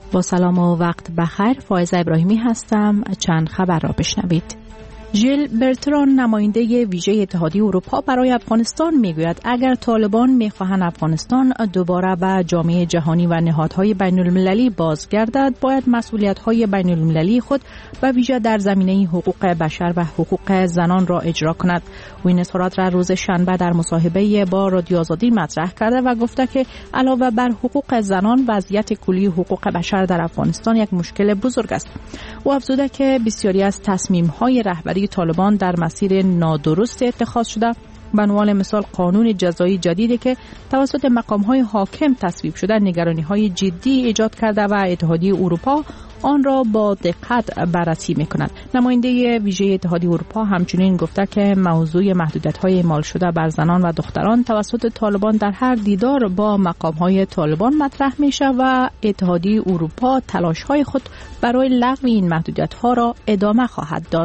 با سلام و وقت بخیر، فائزه ابراهیمی هستم. چند خبر را بشنوید. ژیل برتران نماینده ویژه اتحادیه اروپا برای افغانستان میگوید اگر طالبان میخواهند افغانستان دوباره به جامعه جهانی و نهادهای بین المللی بازگردد، باید مسئولیت‌های بین المللی خود به ویژه در زمینه حقوق بشر و حقوق زنان را اجرا کند. او این اظهارات را روز شنبه در مصاحبه با رادیو آزادی مطرح کرده و گفته که علاوه بر حقوق زنان، وضعیت کلی حقوق بشر در افغانستان یک مشکل بزرگ است. او افزوده که بسیاری از تصمیم‌های رهبری طالبان در مسیر نادرست اتخاذ شده. به عنوان مثال قانون جزایی جدیدی که توسط مقام‌های حاکم تصویب شده نگرانی‌های جدی ایجاد کرده و اتحادیه اروپا آن را با دقت بررسی می‌کند. نماینده ویژه اتحادیه اروپا همچنین گفته که موضوع محدودیت‌های اعمال شده بر زنان و دختران توسط طالبان در هر دیدار با مقام‌های طالبان مطرح می‌شود و اتحادیه اروپا تلاش‌های خود برای لغو این محدودیت‌ها را ادامه خواهد داد.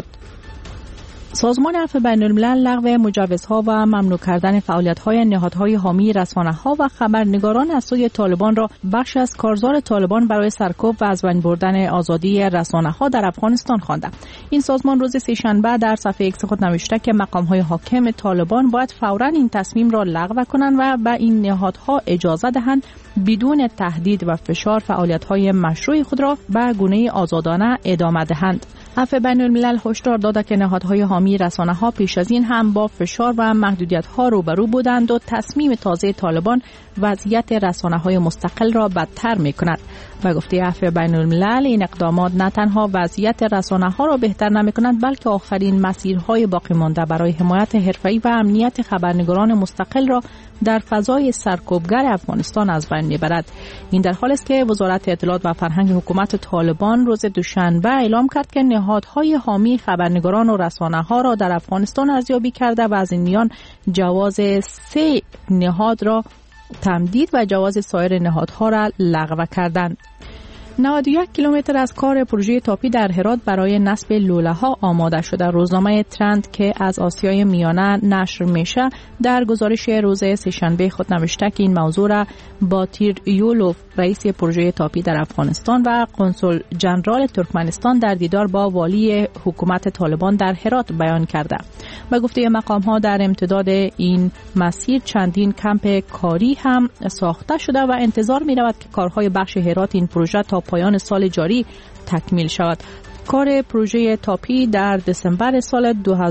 سازمان عفو بین الملل لغو مجوزها و ممنوع کردن فعالیت‌های نهادهای حامی رسانه‌ها و خبرنگاران از سوی طالبان را بخش از کارزار طالبان برای سرکوب و از بین بردن آزادی رسانه‌ها در افغانستان خوانده. این سازمان روز سه‌شنبه در صفحه ایکس خود نوشته که مقام‌های حاکم طالبان باید فوراً این تصمیم را لغو کنند و به این نهادها اجازه دهند بدون تهدید و فشار فعالیت‌های مشروع خود را به گونه آزادانه ادامه دهند. عفو بین الملل هشدار داده که نهادهای حامی رسانه‌ها پیش از این هم با فشار و محدودیت‌ها روبرو بودند و تصمیم تازه طالبان وضعیت رسانه‌های مستقل را بدتر می‌کند. و گفته عفو بین الملل این اقدامات نه تنها وضعیت رسانه‌ها را بهتر نمی‌کنند بلکه آخرین مسیرهای باقی مانده برای حمایت حرفه‌ای و امنیت خبرنگاران مستقل را در فضای سرکوبگر افغانستان از بین می‌برد. این در حالی است که وزارت اطلاعات و فرهنگ حکومت طالبان روز دوشنبه اعلام کرد که نهادهای حامی خبرنگاران و رسانه‌ها را در افغانستان ارزیابی کرده و از این میان جواز 3 نهاد را تمدید و جواز سایر نهادها را لغو کردند. 91 کیلومتر از کار پروژه تاپی در هرات برای نصب لوله‌ها آماده شده. روزنامه ترند که از آسیای میانه نشر میشه در گزارش روز سه‌شنبه خود نوشته که این موضوع را باتیر یولوف رئیس پروژه تاپی در افغانستان و قنسل جنرال ترکمنستان در دیدار با والی حکومت طالبان در هرات بیان کرده. به گفته مقام‌ها در امتداد این مسیر چندین کمپ کاری هم ساخته شده و انتظار می‌رود که کارهای بخش هرات این پروژه تا پایان سال جاری تکمیل شود. کار پروژه تاپی در دسامبر سال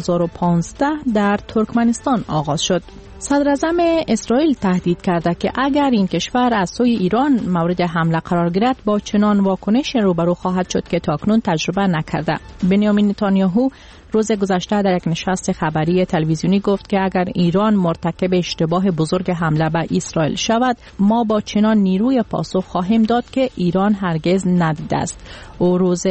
2015 در ترکمنستان آغاز شد. صدراعظم اسرائیل تهدید کرده که اگر این کشور از سوی ایران مورد حمله قرار گیرد با چنان واکنش روبرو خواهد شد که تاکنون تجربه نکرده. بنیامین نتانیاهو روز گذشته در یک نشست خبری تلویزیونی گفت که اگر ایران مرتکب اشتباه بزرگ حمله به اسرائیل شود ما با چنان نیروی پاسخ خواهیم داد که ایران هرگز ندیده است. او روز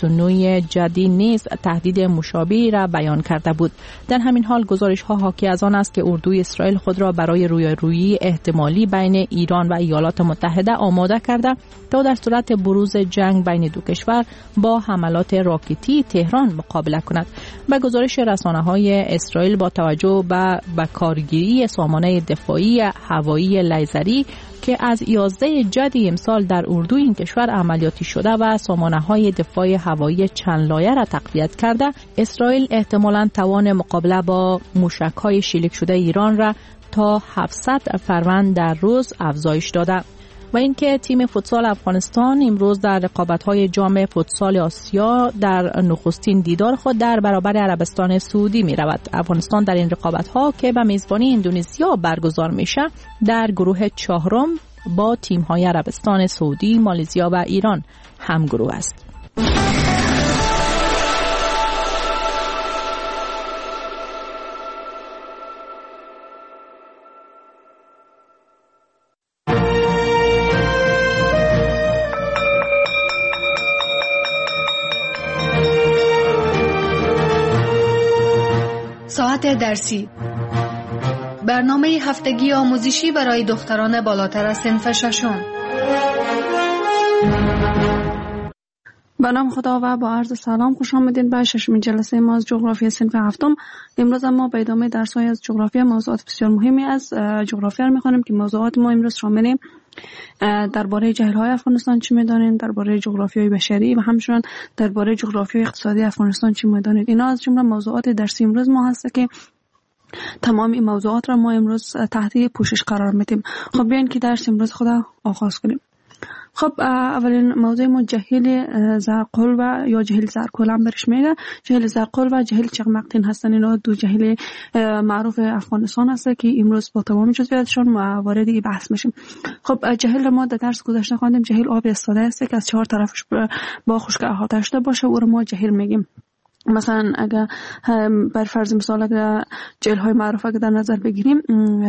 29 جدی نیز تهدید مشابهی را بیان کرده بود. در همین حال گزارش ها حاکی از آن است که اردوی اسرائیل خود را برای رویارویی احتمالی بین ایران و ایالات متحده آماده کرده تا در صورت بروز جنگ بین دو کشور با حملات راکتی تهران مقابله کند. به گزارش رسانه‌های اسرائیل با توجه به کارگیری سامانه دفاعی هوایی لیزری که از 11 جدی امسال در اردو این کشور عملیاتی شده و سامانه‌های دفاع هوایی چند لایه را تقویت کرده، اسرائیل احتمالاً توان مقابله با موشک‌های شلیک شده ایران را تا 700 فروند در روز افزایش داده. و اینکه تیم فوتسال افغانستان امروز در رقابت‌های جام فوتسال آسیا در نخستین دیدار خود در برابر عربستان سعودی می‌رود. افغانستان در این رقابت‌ها که به میزبانی اندونزیا برگزار میشه در گروه 4 با تیم‌های عربستان سعودی، مالزیا و ایران همگروه است. ساعت درسی، برنامه هفتگی آموزشی برای دختران بالاتر از صنف 6. به نام خدا و با عرض سلام خوش آمدید به ششمین جلسه ما از جغرافی صنف هفتم. امروز ما به ادامه درس‌های از جغرافی موضوعات بسیار مهمی از جغرافی را می‌خوانیم که موضوعات ما امروز شامل درباره جهل‌های افغانستان چی می‌دانید، درباره جغرافیای بشری و همچنین درباره جغرافیای اقتصادی افغانستان چی می‌دانید. اینا از جمله موضوعات درسی امروز ما هست که تمام این موضوعات را ما امروز تحت پوشش قرار میدیم. خب بیاین که درس امروز خدا آغاز کنیم. خب اولین موضوع ما جهیل زرقل و یا جهیل زرکل هم برش میگه. جهیل زرقل و جهیل چغمقتین هستن. اینا دو جهیل معروف افغانستان هست که امروز با تمام جزئیاتشون وارد این بحث میشیم. خب جهیل ما در درس گذشته خواندیم جهیل آب ایستاده است که از 4 طرفش با خشک احاطه شده باشه، او رو ما جهیل میگیم. مثلا اگر بر فرض مثال اگر جهیل های معروفه که در نظر بگیریم،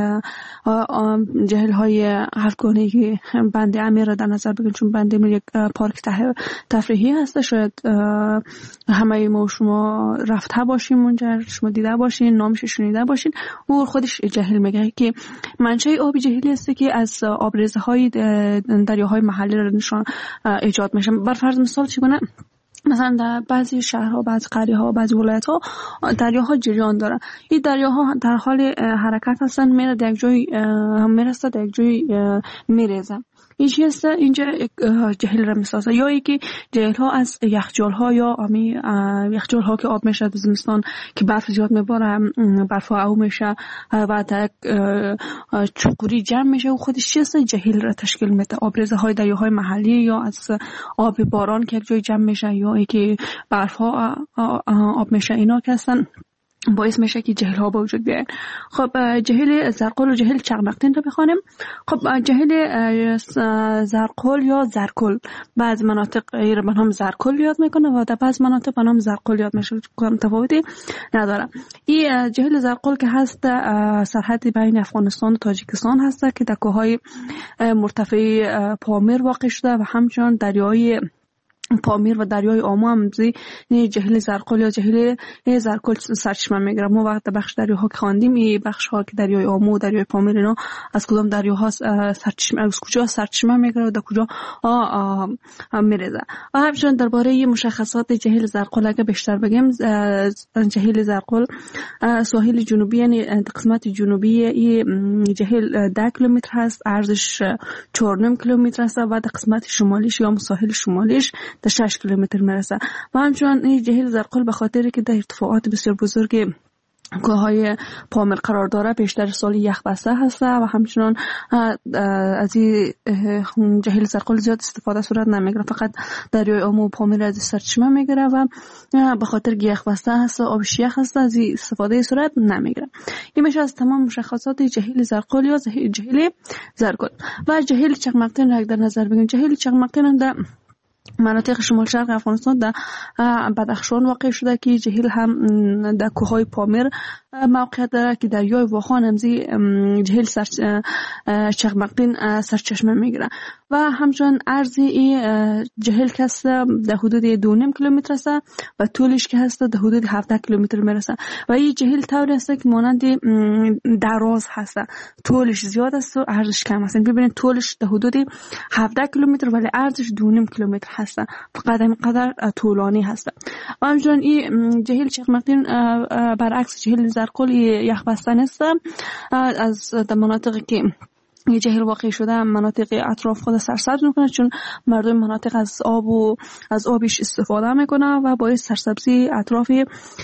جهیل های هفتگانه که بند امیر را در نظر بگیریم، چون بند امیر یک پارک تفریحی هست، شاید همه ما شما رفته باشیم اونجا، شما دیده باشین، نامش شنیده باشین. او خودش جهیل میگه که منشأ آب جهیلی است که از آبریزه های دریاهای محلی را نشان ایجاد میشه. بر فرض مثال چگونه مثلا در بعضی شهرها، بعضی قریه‌ها، بعضی ولایت‌ها دریاها جریان دارن. این دریاها در حال حرکت هستن، میره در یک جای میرسه، در یک جای میریزه. این چیست؟ اینجا جهیل را میسازه. یا اینکه جهیل ها از یخچال ها یا یخچال ها که آب میشه در زمستان که برف زیاد میباره، برف ها او میشه و در چوکوری جمع میشه و خودش چیست؟ جهیل را تشکیل میده. آبریزه های دریاهای محلی یا از آب باران که یک جای جمع میشه یا اینکه برف ها آب میشه، اینا که هستن باعث میشه که جهیل ها به وجود بیاین. خب جهیل زرقل و جهیل چغمقتین رو بخوانیم. خب جهیل زرقل یا زرکل بعض مناطق را به نام زرکل یاد میکنه و در بعض مناطق به نام زرقل یاد میشه، تفاوتی نداره. این جهیل زرقل که هست سرحد بین افغانستان و تاجیکستان هست که در کوههای مرتفع پامیر واقع شده و همچنین دریای پامیر و دریای آمو هم جهیل زرقل یا جهیل زرکل سرچشمه میگیره. ما وقت بخش دریاها که خواندیم، این بخش ها که دریای آمو و دریای پامیر اینا از کدام دریاها سرچشمه، از کجا سرچشمه میگیره و در کجا میریزه. و همچنین درباره مشخصات جهیل زرقل اگه بیشتر بگیم، جهیل زرقل ساحل جنوبی، یعنی قسمت جنوبی این جهیل 10 کیلومتر هست، عرضش 4.5 کیلومتر است و در قسمت شمالیش یا ساحل شمالیش در 6 کیلومتر میرسه. و همچنین این جهیل زرقل به خاطر که در ارتفاعات بسیار بزرگ کوههای پامیر قرار داره، بیشتر سال یخ بسته هست و همچنین از این جهیل زرقل زیاد استفاده صورت نمیگیره، فقط دریای آمو و پامیر از سرچشمه میگیره و به خاطر که یخ بسته هست، آبش یخ هست، از این استفاده صورت نمیگیره. این میشه از تمام مشخصات جهیل زرقل یا جهیل زرکل. و جهیل چغمقتین را در نظر بگیریم. جهیل چغمقتین در مناطق شمال شرق افغانستان در بدخشان واقع شده که جهیل هم در کوههای پامیر موقعیت داره که دریای واخان همزی جهیل چغمقتین سرچشمه میگیره. و همچنین عرض این جهیل که هست در حدود 2.5 کیلومتر است و طولش که هست در حدود 17 کیلومتر میرسه. و این جهیل طوری است که مانند دراز هست، طولش زیاد است و عرضش کم است. ببینید طولش در حدود 17 کیلومتر ولی عرضش 2.5 کیلومتر هست، فقط همینقدر طولانی هست. و همچنین این جهیل چغمقتین برعکس جهیل زرقل یخ بسته است. از مناطقی که یه جهیل واقع شده مناطق اطراف خود سرسبز میکنه، چون مردم مناطق از آب و از آبش استفاده میکنه و باعث سرسبزی اطراف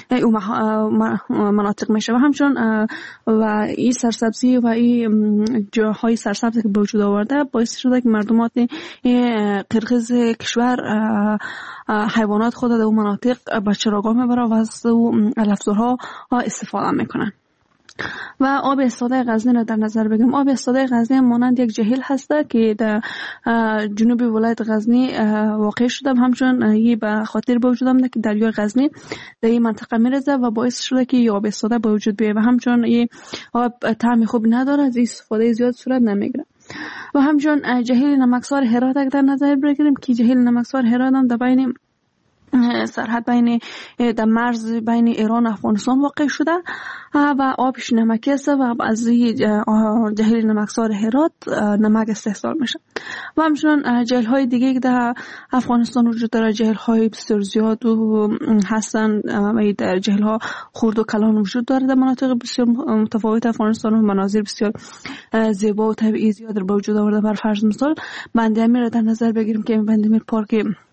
مناطق میشه. و همچنین و این سرسبزی و این جاهای سرسبز که به وجود آورده باعث شده که مردمات قرقیز کشور حیوانات خود در اون مناطق به چراگاه میبره و از علفزارها استفاده میکنن. و آب ایستاده غزنی را در نظر بگیریم. آب ایستاده غزنی مانند یک جهیل هست که در جنوب ولایت غزنی واقع شده. همچنین این به خاطر به وجود آمده که دریای غزنی در این منطقه میرزه و باعث شده که این آب ایستاده به وجود بیاید و همچنین این آب طعم خوب نداره، از استفاده زیاد صورت نمیگیره. و همچنین جهیل نمکسار هرات در نظر بگیریم که جهیل نمکسار هرات هم در بین سرحد بین در مرز بین ایران و افغانستان واقع شده و آبش نمکی است و از جهیل نمکسار هرات نمک استحصال میشه. و همچنان جهیل های دیگه که در افغانستان وجود داره، جهیل های بسیار زیاد و هستن و در جهیل ها خرد و کلان وجود داره در مناطق بسیار متفاوت افغانستان و مناظر بسیار زیبا و طبیعی زیاد در وجود آورده. بر فرض مثال بند امیر را در نظر بگیریم که بند امیر پارک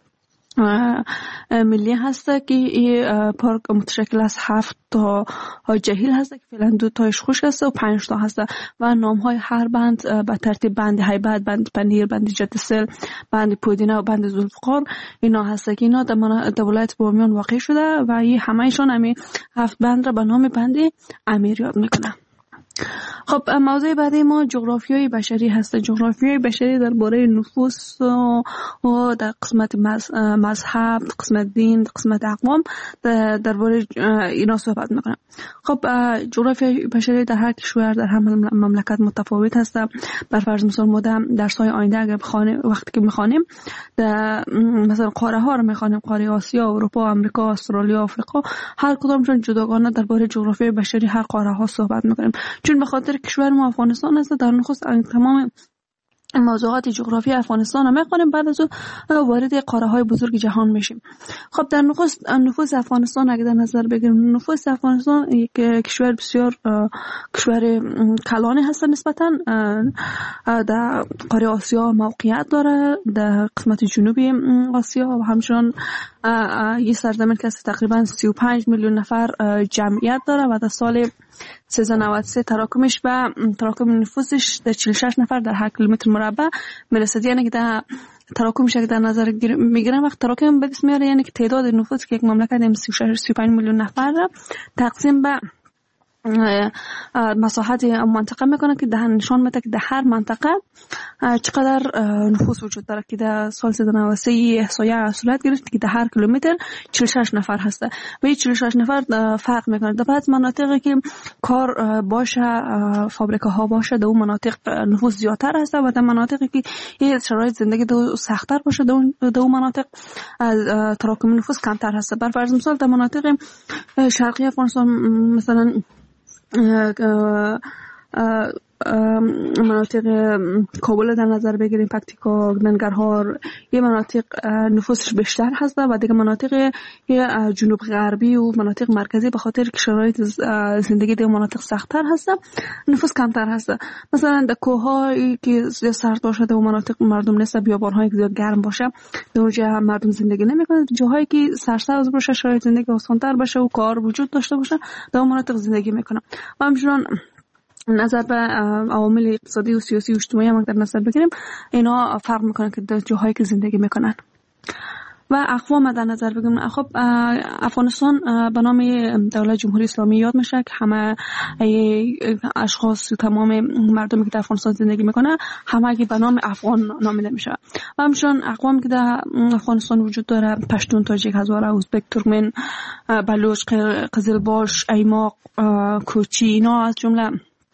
ملی هست که این پارک متشکل از 7 تا جهیل هست که فعلا 2 تایش خشک است و 5 تا هست و نام های هر بند به ترتیب بند هیبت، بند پنیر، بند جدسل، بند پودینه و بند ذوالفقار اینا هست که اینا در ولایت بامیان واقع شده و این همهشون همین 7 بند را به نام بند امیر یاد میکنه. خب موضوع بعدی ما جغرافیای بشری هست. جغرافیای بشری درباره نفوس و در قسمت مذهب، قسمت دین، قسمت اقوام درباره اینا صحبت میکنم. خب جغرافیای بشری در هر کشور در هر مملکت متفاوت هست. بر فرض مثال ما در درس‌های آینده اگر بخوانیم، وقتی که میخوانیم مثلا قاره ها رو میخوانیم، قاره آسیا، اروپا، آمریکا، استرالیا، آفریقا، هر کدامشون جداگانه درباره جغرافیای بشری هر قاره ها صحبت میکنیم. چون به خاطر کشور ما افغانستان است، در نخست تمام موضوعات جغرافی افغانستان هم میخوانیم، بعد از اون وارد قاره های بزرگ جهان میشیم. خب در نخست نفوس افغانستان اگه در نظر بگیریم، نفوس افغانستان یک کشور بسیار کشور کلانی هست نسبتا. در قاره آسیا موقعیت داره، در قسمت جنوبی آسیا و همچنان یه سرزمین که تقریبا 35 میلیون نفر جمعیت داره و در سال 1393 تراکم نفوسش در 46 نفر در 8 کیلومتر مربع میرسه. یعنی که در تراکمش در نظر میگیرن وقت تراکم به دست میاره، یعنی که تعداد نفوس که یک مملکت 35 میلیون نفر را تقسیم به مساحت منطقه میکنه که ده نشان میده که در هر منطقه چقدر نفوس وجود داره. که در سال 1993 احصایه صورت گرفت که در هر کیلومتر 46 نفر هسته و این 46 نفر فرق میکنه. در بعض مناطقی که کار باشه، فابریکه ها باشه، در اون مناطق نفوس زیادتر هسته و در مناطقی که شرایط زندگی سخت‌تر باشه در اون مناطق تراکم نفوس کمتر هسته. بر فرض مثال در مناطق شرقی افغانستان مثلا مناطق کابل در نظر بگیریم، پکتیکا، ننگرهار، یه مناطق نفوسش بیشتر هست و دیگه مناطق جنوب غربی و مناطق مرکزی به خاطر که شرایط زندگی در مناطق سخت‌تر هست نفوس کمتر هست. مثلا در کوه‌هایی که سرد باشه در مناطق مردم نیست، بیابان‌هایی که زیاد گرم باشه در اونجا مردم زندگی نمی‌کنن. جاهایی که سرسبز باشه، شرایط زندگی آسان‌تر باشه و کار وجود داشته باشه در مناطق زندگی می‌کنن. و همچنین نظر به عوامل اقتصادی و سیاسی و اجتماعی هم در نظر بگیریم، اینا فرق میکنه که در جاهایی که زندگی میکنن. و اقوام در نظر بگیریم، خب افغانستان به نام دولت جمهوری اسلامی یاد میشه که همه اشخاص و تمام مردمی که در افغانستان زندگی میکنه همه به نام افغان نامیده میشه. و همچنین اقوام که در افغانستان وجود داره، پشتون، تاجیک، هزاره، ازبک، ترکمن، بلوچ، قزلباش، ایماق، کوچی، اینا از جمله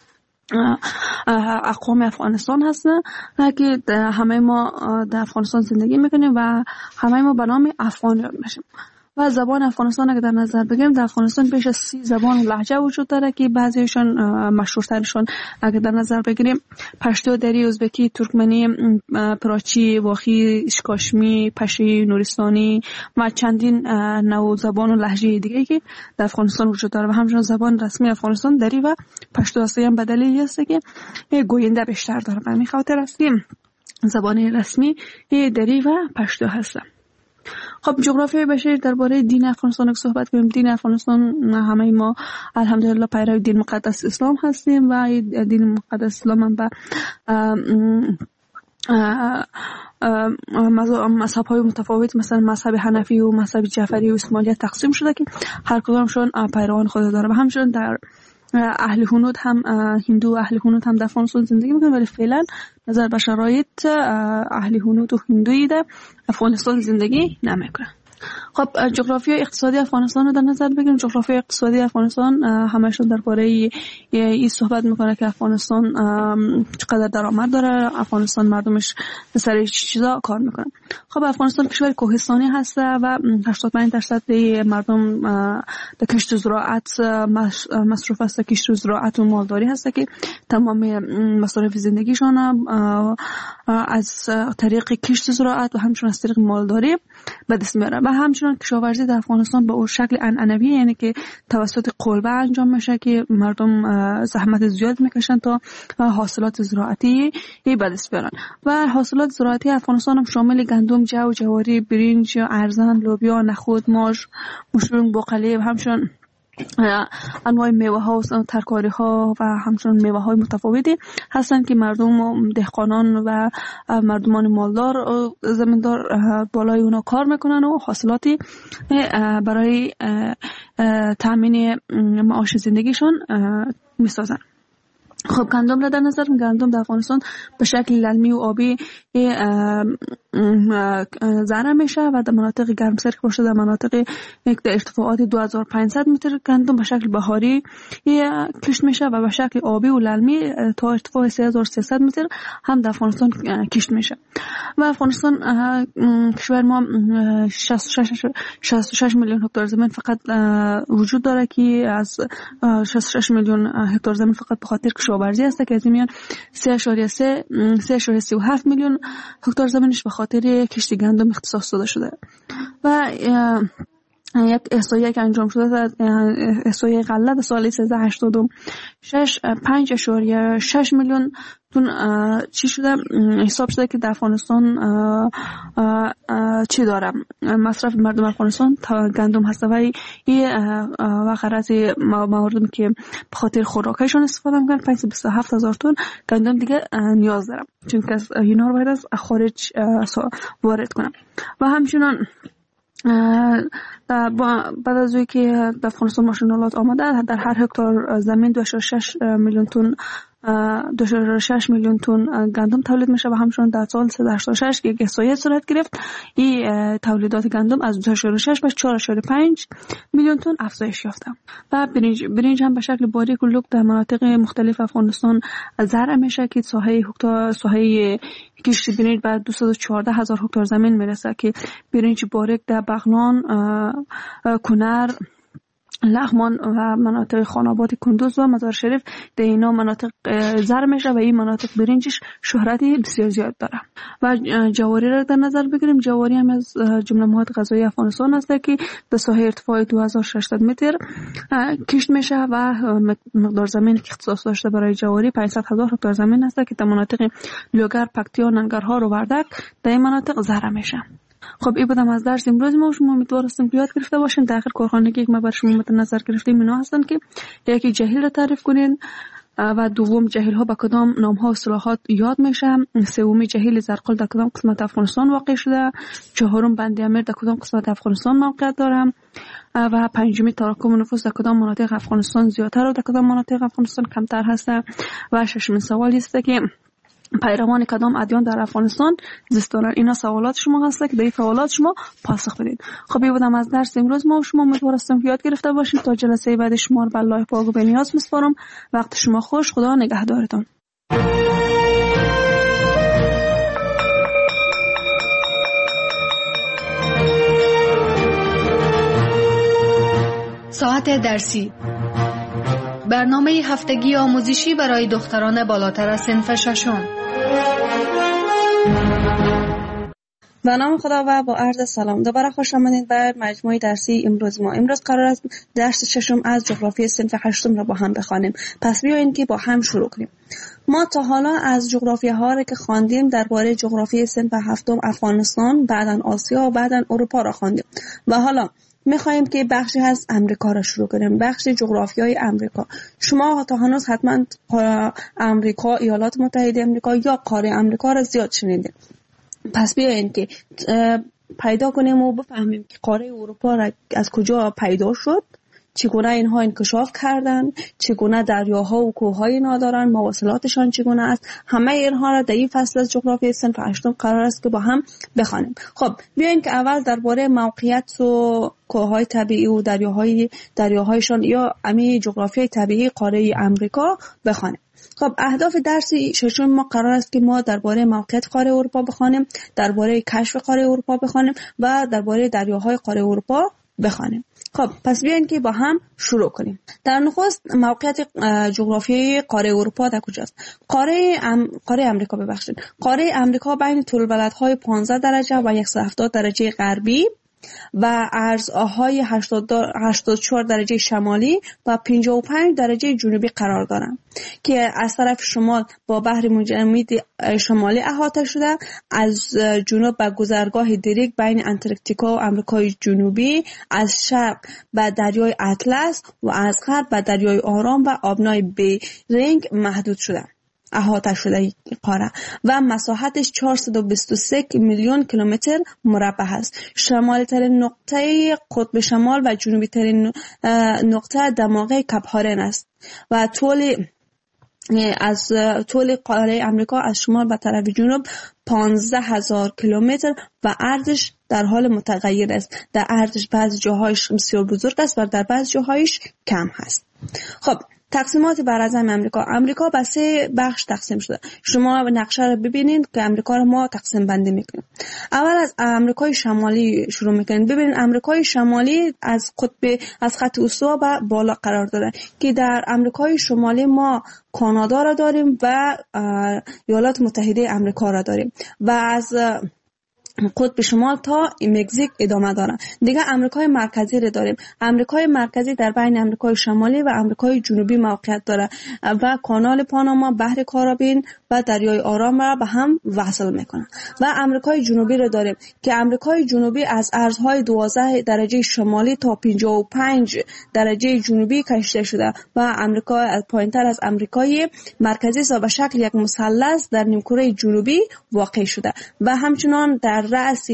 اقوام افغانستان هستن که همه ما در افغانستان زندگی میکنیم و همه ما به نام افغان یاد میشیم. و زبان افغانستان اگه در نظر بگیریم، در افغانستان بیش از 30 زبان و لهجه وجود داره که بعضیشون مشهورترشون اگه در نظر بگیریم پشتو، دری، ازبکی، ترکمنی، پراچی، واخی، اشکاشمی، پشی، نورستانی و چندین نوع زبان و لهجه دیگه که در افغانستان وجود داره. و همچنین زبان رسمی افغانستان دری و پشتو است. هم بدلی است که گوینده بیشتر داره. به همین خاطر است که زبان رسمی دری و پشتو هست. خب جغرافیای بشری درباره دین افغانستان که صحبت کنیم، دین افغانستان همه ما الحمدلله پیرو دین مقدس اسلام هستیم و دین مقدس اسلام هم به مذهب‌های متفاوت مثلا مذهب حنفی و مذهب جعفری و اسماعیلیت تقسیم شده که هر کدامشون پیروان خود داره. و همچنین در اهل هنود هم هندو اهل هنود هم در افغانستان زندگی میکنن، ولی فعلا نظر به شرایط اهل هنود و هندویی در افغانستان زندگی نمیکنن. خب جغرافیای اقتصادی افغانستان رو در نظر بگیریم. جغرافیای اقتصادی افغانستان همشون درباره این صحبت میکنه که افغانستان چقدر درآمد داره، افغانستان مردمش به سر چیزا کار میکنن. خب افغانستان کشور کوهستانی هست و 85% مردم به کشت و زراعت مصروف است. کشت و زراعت و مالداری هست که تمام مصارف زندگیشان از طریق کشت و زراعت و همچنین از طریق مالداری به دست میاره. و همچنین کشاورزی در افغانستان به اون شکل عنعنوی، یعنی که توسط قلبه انجام میشه که مردم زحمت زیاد میکشن تا حاصلات زراعتی به دست بیارن. و حاصلات زراعتی افغانستان هم شامل گندم، جو، جواری، برنج، ارزن، لوبیا، نخود، ماش، مشروم، بقالی و همچنین انواع میوه ها و ترکاری ها و همچنین میوه های متفاوتی هستند که مردم دهقانان و مردمان مالدار زمیندار بالای اونا کار میکنن و حاصلاتی برای تامین معاش زندگیشون میسازن. خب گندم را در نظر گندم در افغانستان به شکل للمی و آبی زرع میشه و در مناطق گرمسیر که باشه در مناطق در ارتفاعات 2500 متر گندم به شکل بهاری کشت میشه و به شکل آبی و للمی تا ارتفاع 3300 متر هم در افغانستان کشت میشه. و افغانستان کشور ما 66 میلیون هکتار زمین فقط وجود داره که از 66 میلیون هکتار زمین فقط به خاطر کشاورزی است که از این میان 3.37 میلیون هکتار زمینش به خاطر کشت گندم اختصاص داده شده. و یک احصایه که انجام شده، احصایه غله در سال 1386 5.6 میلیون تون چی شده حساب شده که در افغانستان چی داره مصرف مردم افغانستان تا گندم هست و و غرض مواردی که به خاطر خوراکشون استفاده میکنن 527,000 تن گندم دیگه نیاز دارم چون که اینا رو باید از خارج وارد کنم. و همچنین بعد از اوی که در افغانستان ماشینالات آمده در هر هکتار زمین 2.6 میلیون تن 2.6 میلیون تن گندم تولید میشه و همچنین در سال 386 که احصایه صورت گرفت این تولیدات گندم از 2.6 به 4.5 میلیون تن افزایش یافته. و برنج هم به شکل باریک و لوک در مناطق مختلف افغانستان زرع میشه که ساحه کشت برنج به 214,000 هکتار زمین میرسه که برنج باریک در بغلان، کنر، لغمان و مناطق خاناباد کندوز و مزار شریف در اینا مناطق زرع میشه و این مناطق برنجش شهرتی بسیار زیاد داره. و جواری را در نظر بگیریم. جواری هم از جمله مواد غذایی افغانستان است که در ساحه ارتفاع 2600 متر کشت میشه و مقدار زمین که اختصاص داشته برای جواری 500,000 هکتار زمین است که در مناطق لوگر، پکتیا، ننگرهار و وردک در این مناطق زرع میشه. خب این بودم از درس امروز ما. شما امیدوار هستم که یاد گرفته باشین. در آخر کارخانه که ما بر شما مد نظر گرفتیم اینا هستن که یکی جهیل را تعریف کنین و دوم جهیل ها با کدام نام ها و اصطلاحات یاد میشه، سومی جهیل زرقل در کدام قسمت افغانستان واقع شده، چهارم بند امیر در کدام قسمت افغانستان موقعیت داره و پنجمی تراکم نفوس در کدام مناطق افغانستان زیادتر و در کدام مناطق افغانستان کمتر هست و ششمین سوال است که پیروان کدام ادیان در افغانستان زیست دارن. اینا سوالات شما هست که به این سوالات شما پاسخ بدید. خب این بودم از درس امروز ما. شما امیدوار هستم که یاد گرفته باشید. تا جلسه بعد شما رو به الله پاک و بنیاز میسپارم. وقت شما خوش. خدا نگهدارتان. ساعت درسی، برنامه هفتگی آموزشی برای دختران بالاتر از صنف ششم. به نام خدا و با عرض سلام دوباره خوش آمدید به مجموعه درسی امروز ما. امروز قرار است درس ششم از جغرافی صنف هشتم را با هم بخوانیم. پس بیایید که با هم شروع کنیم. ما تا حالا از جغرافیه ها را که خواندیم درباره جغرافی صنف هفتم افغانستان، بعداً آسیا و بعداً اروپا را خواندیم و حالا میخوایم که بخشی از امریکا را شروع کنیم. بخش جغرافیای امریکا. شما تا هنوز حتما امریکا، ایالات متحده امریکا یا قاره امریکا را زیاد شنیدید. پس بیایید که پیدا کنیم و بفهمیم که قاره اروپا را از کجا پیدا شد چگونه اینها انکشاف کردن، چگونه دریاها و کوههای اینا دارن، مواصلاتشان چگونه است. همه اینها را در این فصل از جغرافیای صنف هشتم قرار است که با هم بخوانیم. خب بیاین که اول درباره موقعیت و کوههای طبیعی و دریاهایشان یا امی جغرافیای طبیعی قاره امریکا بخوانیم. خب اهداف درس ششم ما قرار است که ما درباره موقعیت قاره اروپا بخوانیم، درباره کشف قاره اروپا بخوانیم و درباره دریاهای قاره اروپا بخوانیم. خب پس بیاین که با هم شروع کنیم. در نخست موقعیت جغرافیایی قاره اروپا در کجاست؟ قاره امریکا قاره امریکا بین طول‌البلدهای 15 درجه و 170 درجه غربی و عرضهای 84 درجه شمالی و 55 درجه جنوبی قرار دارند که از طرف شمال با بحر متجمد شمالی احاطه شده، از جنوب به گذرگاه دریک بین انتارکتیکا و آمریکای جنوبی، از شرق به دریای اطلس و از غرب به دریای آرام و آبنای بیرینگ محدود شده. احاطه شده قاره و مساحتش 423 میلیون کیلومتر مربع است. شمالی ترین نقطه قطب شمال و جنوبی ترین نقطه دماغه کپ هارن است و طول قاره امریکا از شمال به طرف جنوب 15,000 کیلومتر و عرضش در حال متغیر است. در عرضش بعضی جاهایش بسیار بزرگ است و در بعضی جاهایش کم هست. خب تقسیمات براعظم امریکا به 3 بخش تقسیم شده. شما نقشه رو ببینید که امریکا رو ما تقسیم بندی میکنیم. اول از امریکای شمالی شروع میکنیم. ببینید امریکای شمالی از خط استوا به بالا قرار داره که در امریکای شمالی ما کانادا را داریم و ایالات متحده امریکا را داریم و از قطب شمال تا مکزیک ادامه داره. دیگه امریکای مرکزی رو داریم. امریکای مرکزی در بین امریکای شمالی و امریکای جنوبی موقعیت داره و کانال پاناما، بحر کارائیب و دریای آرام را به هم وصل میکنه. و امریکای جنوبی رو داریم که امریکای جنوبی از ارزهای 12 درجه شمالی تا 55 درجه جنوبی کشیده شده و امریکا پایینتر از امریکای مرکزی است و به شکل یک مثلث در نیمکره جنوبی واقع شده و همچنان در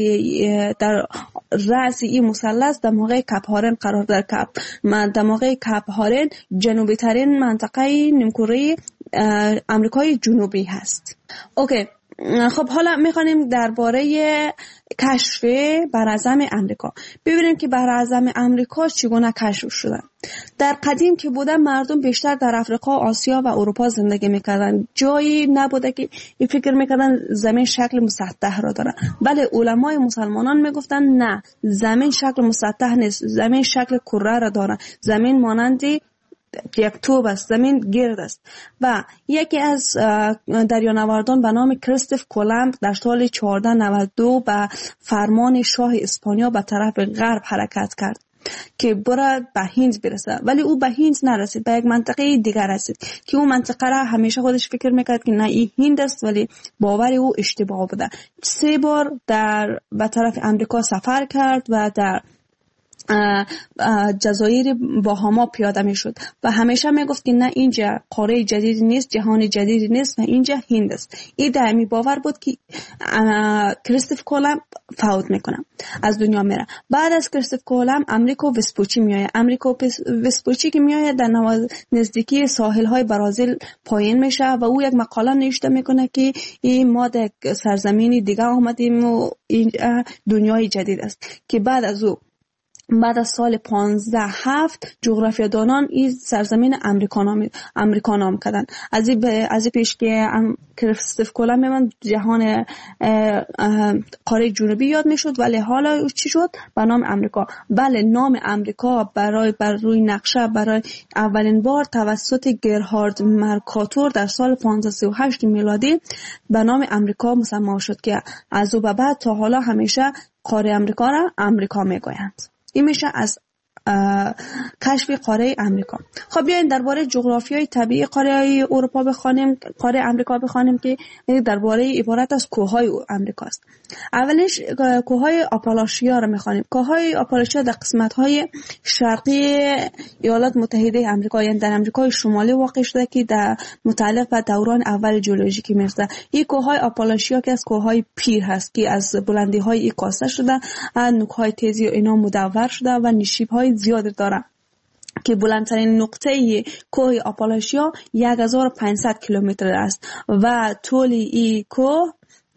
رأس این مثلث دماغه کپ هارن قرار دارد. دماغه کپ هارن جنوبی ترین منطقه نیمکره امریکای جنوبی هست. اوکی. خب حالا میخوانیم درباره کشف براعظم امریکا. ببینیم که براعظم امریکا چگونه کشف شده. در قدیم که بوده مردم بیشتر در افریقا، آسیا و اروپا زندگی میکردن. جایی نبوده که این فکر میکردن زمین شکل مسطح را داره. بله علمای مسلمانان میگفتن نه، زمین شکل مسطح نیست، زمین شکل کره را داره. زمین مانند یک توپ است، زمین گرد است. و یکی از دریانوردان به نام کریستوف کولومب در سال 1492 به فرمان شاه اسپانیا به طرف غرب حرکت کرد که برای به هند برسه، ولی او به هند نرسید، به یک منطقه دیگر رسید که اون منطقه را همیشه خودش فکر میکرد که نه این هند است، ولی باور او اشتباه بوده. 3 بار به طرف امریکا سفر کرد و در جزایر باهاما پیاده می شد و همیشه می گفت که نه اینجا قاره جدید نیست، جهان جدید نیست و اینجا هند است. این دائمی باور بود که کریستوف کولومب فوت میکنه، از دنیا میره. بعد از کریستوف کولومب امریکو وسپوچی میآید. امریکو وسپوچی که میآید در نزدیکی ساحل های برازیل پایین میشه و او یک مقاله نوشته میکنه که این ما در سرزمینی دیگه آمدیم و این دنیای جدید است. که بعد از سال 1507 جغرافیادانان این سرزمین امریکا نام کردن. از این پیش که کریستوف کولومب من جهان قاره جنوبی یاد میشد، ولی حالا چی شد؟ به نام امریکا. بله نام امریکا بر روی نقشه برای اولین بار توسط گرهارد مرکاتور در سال 1538 میلادی به نام امریکا مسمى شد که از او به بعد تا حالا همیشه قاره امریکا را امریکا میگویند. این میشه از کشف قاره امریکا. خب بیاین درباره جغرافیای طبیعی قاره اروپا بخوانیم، قاره امریکا بخوانیم که درباره عبارت از کوههای امریکا است. اولش کوههای آپالاشیا رو میخوانیم. کوههای آپالاشیا در قسمت‌های شرقی ایالات متحده آمریکا، یعنی در آمریکای شمالی واقع شده که در متعلق به دوران اول ژئولوژیکی میرسه. این کوههای آپالاشیا که از کوههای پیر هست که از بلندی‌های این کاسته شده، نوک‌های تیزی و اینا مدور شده و نشیب‌های زیاد داره که بلندترین نقطه کوه آپالاشیا 1500 کیلومتر است و طول این کوه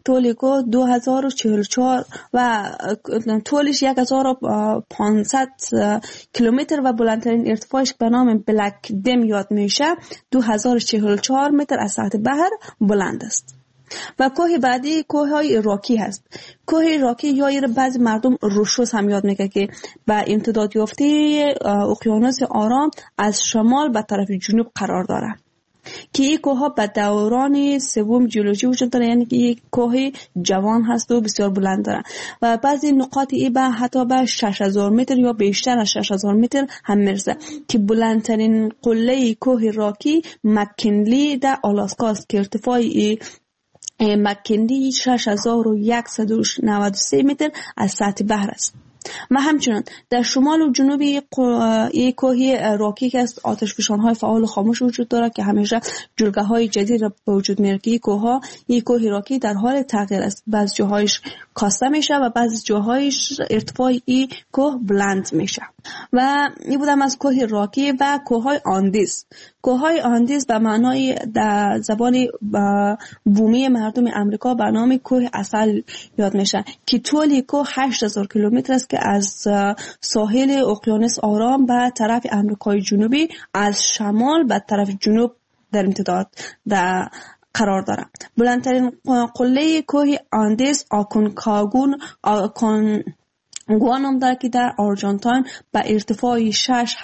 2044 و طولش 1500 کیلومتر و بلندترین ارتفاعش به نام بلک دم یاد میشه 2044 متر از سطح بحر بلند است. و کوه بعدی کوه های راکی هست. کوه راکی یا بعضی مردم روشوس هم یاد میگه که به امتداد یافته اقیانوس آرام از شمال به طرف جنوب قرار داره که این کوه ها به دوران سوم جیولوژی وجود داره، یعنی که این کوه جوان هست و بسیار بلند داره و بعضی نقاط ای به حتی به 6000 متر یا بیشتر از 6000 متر هم میرسه که بلندترین قله کوه راکی مکنلی در آلاسکا است که ارتفاع مکنلی 6193 متر از سطح بحر است. و همچنان در شمال و جنوب یک کوه راکی که است آتشفشان‌های فعال و خاموش وجود داره که همیشه جلگه‌های جدید را به وجود میاره که این کوه راکی در حال تغییر است. بعضی جاهایش کاسته میشه و بعضی جاهایش ارتفاع این کوه بلند میشه. و این بودم از کوه راکی و کوه‌های آندیز. کوه‌های آندیز به معنای در زبان بومی مردم امریکا به نام کوه عسل یاد میشه که طول کوه 8000 کیلومتر است که از ساحل اقیانوس آرام به طرف امریکای جنوبی از شمال به طرف جنوب در امتداد در قرار دارد. بلندترین قله کوه آندیز گوانام داره که در آرژانتین به ارتفاع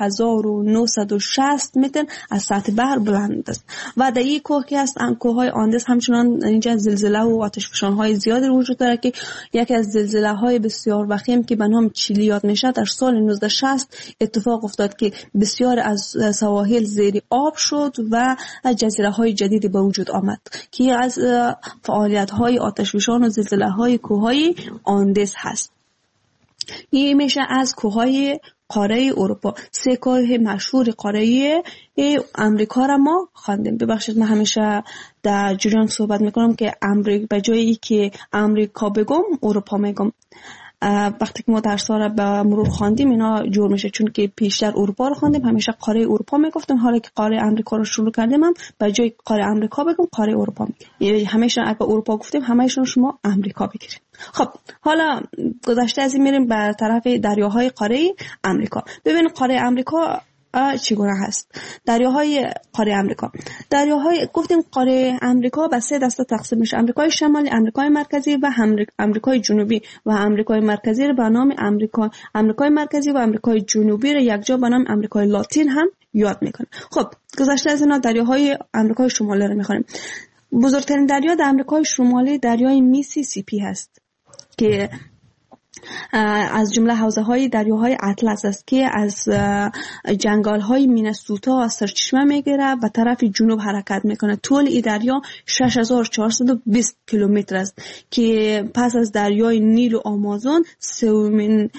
6960 متر از سطح بحر بلند است و در این کوه که هست کوههای آندیز همچنان اینجا زلزله و آتشفشان‌های زیادی وجود داره که یکی از زلزله‌های بسیار وخیم که به نام چیلی یاد میشه در سال 1960 اتفاق افتاد که بسیار از سواحل زیر آب شد و جزیره‌های جدیدی به وجود آمد که از فعالیت‌های آتشفشان و زلزله‌های کوههای آندیز هست. این میشه از کوههای قاره اروپا. 3 کوه مشهور قاره امریکا را ما خواندیم. ببخشید من همیشه در جریان صحبت میکنم که به جایی که امریکا بگم اروپا میگم. وقتی که ما درس را به مرور خواندیم اینا جور میشه، چون که پیشتر اروپا رو خواندیم همیشه قاره اروپا میگفتیم، حالا که قاره امریکا رو شروع کردیم هم به جای قاره امریکا بگم قاره اروپا میگیم. یعنی همیشه اگه اروپا گفتیم همیشه شما امریکا بگیرید. خب حالا گذشته از این میریم به طرف دریاهای قاره امریکا. ببینید قاره امریکا چگونه هست. دریاهای قاره امریکا. گفتیم قاره امریکا به 3 دسته تقسیم میشه: امریکای شمالی، امریکای مرکزی و امریکای جنوبی. و امریکای مرکزی رو به نام امریکای مرکزی و امریکای جنوبی رو یکجا به نام امریکای لاتین هم یاد میکنه. خب گذشته از اینا دریاهای امریکای شمالی رو میخونیم. بزرگترین دریا در امریکای شمالی دریای میسیسیپی هست که از جمله حوزه‌های دریاهای اطلس است که از جنگل‌های مینسوتا سرچشمه میگیره و طرف جنوب حرکت میکنه. طول این دریا 6420 کیلومتر است که پس از دریای نیل و آمازون سومین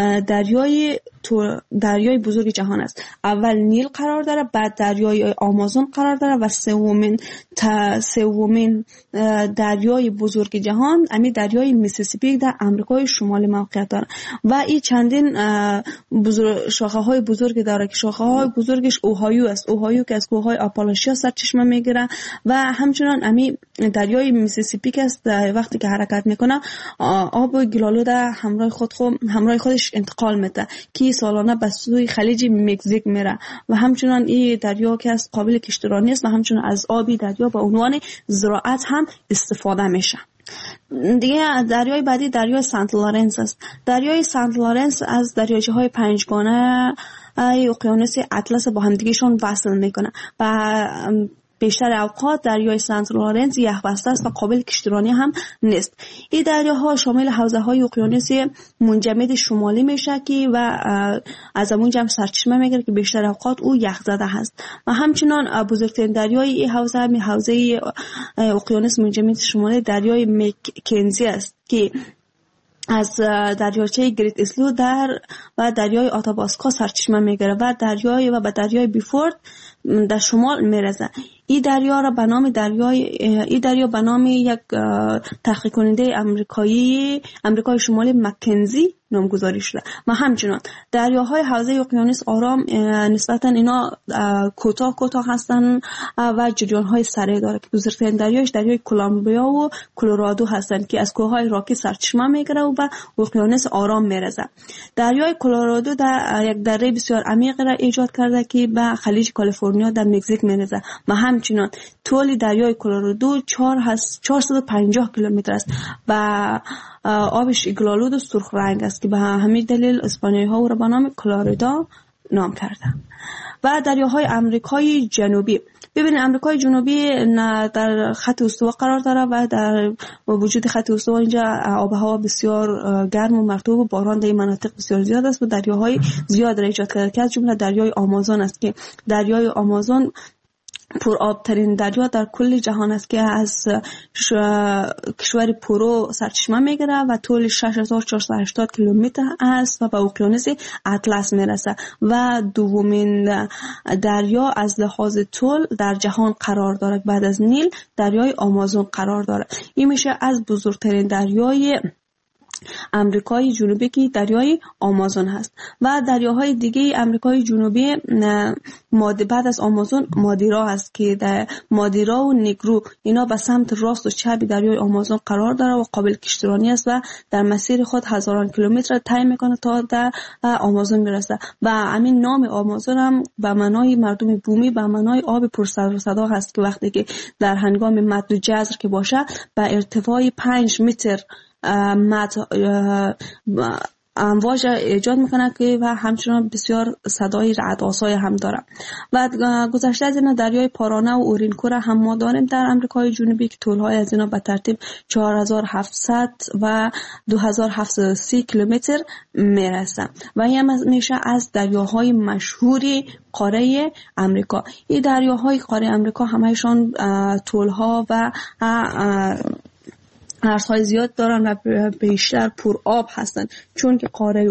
دریای بزرگ جهان است. اول نیل قرار داره، بعد دریای آمازون قرار داره و سومین دریای بزرگ جهان دریای میسیسیپی در امریکای شمالی موقعیت داره و این چندین شاخه‌های بزرگ داره که شاخه‌های بزرگش اوهایو است. اوهایو که از کوههای آپالاشیا سرچشمه میگیره و همچنان دریای میسیسیپی که است وقتی که حرکت میکنه آب گلالود همراه خودش انتقال میده که سالانه به سوی خلیج مکزیک میره و همچنان این دریا که از قابل کشتیرانی است و همچنان از آبی دریا به عنوان زراعت هم استفاده میشه. دیگه دریای بعدی دریای سنت لارنس است. دریای سنت لارنس از دریاچه‌های 5گانه اقیانوس اطلس با همدیگه‌شون وصل میکنه و بیشتر اوقات دریای سنت لارنس یخبسته است و قابل کشتیرانی هم نیست. این دریاها شامل حوزه‌های اقیانوسی منجمد شمالی میشه که و از اونجا هم سرچشمه میگیره که بیشتر اوقات او یخزده هست و همچنان بزرگترین دریای این حوزه اقیانوس منجمد شمالی دریای مکنزی است که از دریاچه گریت اسلو و دریای آتاباسکا سرچشمه میگیره و به دریای بیفورد در شمال میرسه. این دریا را به نام این دریا به نام یک تحقیق کننده آمریکای شمالی مکنزی نامگذاری شده. و همچنان دریاهای حوزه اقیانوس آرام نسبتا اینا کوتاه هستن و جریان‌های سریع داره که بزرگترین دریایش دریای کلمبیا و کلرادو هستن که از کوههای راکی سرچشمه میگیره و به اقیانوس آرام میرسه. دریای کلرادو در یک دره بسیار عمیق را ایجاد کرده که به خلیج کالیفرنیا در مکزیک میرسه و همچنان طول دریای کلرادو 450 کیلومتر است و آبش ایگلالود و سرخ رنگ است که به همین دلیل اسپانیایی ها او را به نام کلورادا نام کردند. و دریاهای آمریکای جنوبی، ببینید آمریکای جنوبی در خط استوا قرار داره و در وجود خط استوا اینجا آب و هوا بسیار گرم و مرطوب و باران در این مناطق بسیار زیاد است و دریاهای زیاد را ایجاد کرده که از جمله دریای آمازون است که دریای آمازون پر آب ترین دریا در کل جهان است که از کشور پرو سرچشمه میگیره و طول 6480 کیلومتر است و به اقیانوس اطلس میرسه و دومین دریا از لحاظ طول در جهان قرار دارد. بعد از نیل دریای آمازون قرار دارد. این میشه از بزرگترین دریای امریکای جنوبی که دریای آمازون هست. و دریاهای دیگه امریکای جنوبی بعد از آمازون مادیرا هست که در مادیرا و نیگرو اینا به سمت راست و چپ دریای آمازون قرار داره و قابل کشتیرانی است و در مسیر خود هزاران کیلومتر طی میکنه تا در آمازون میرسه. و همین نام آمازون هم به معنای مردم بومی به معنای آب پر سر و صدا هست که وقتی که در هنگام مد و جزر که باشه به ارتفاع 5 متر امواج ایجاد میکنه که و همچنان بسیار صدای رعدآسای هم داره. و گذشته از اینا دریای پارانه و اورینکو را هم ما داریم در امریکای جنوبی که طولهای از اینا به ترتیب 4700 و 2730 کیلومتر میرسه و این میشه از دریاهای مشهوری قاره امریکا. این دریاهای قاره امریکا همهشان طولها و عرضهای زیاد دارن و بیشتر پر آب هستن، چون که قاره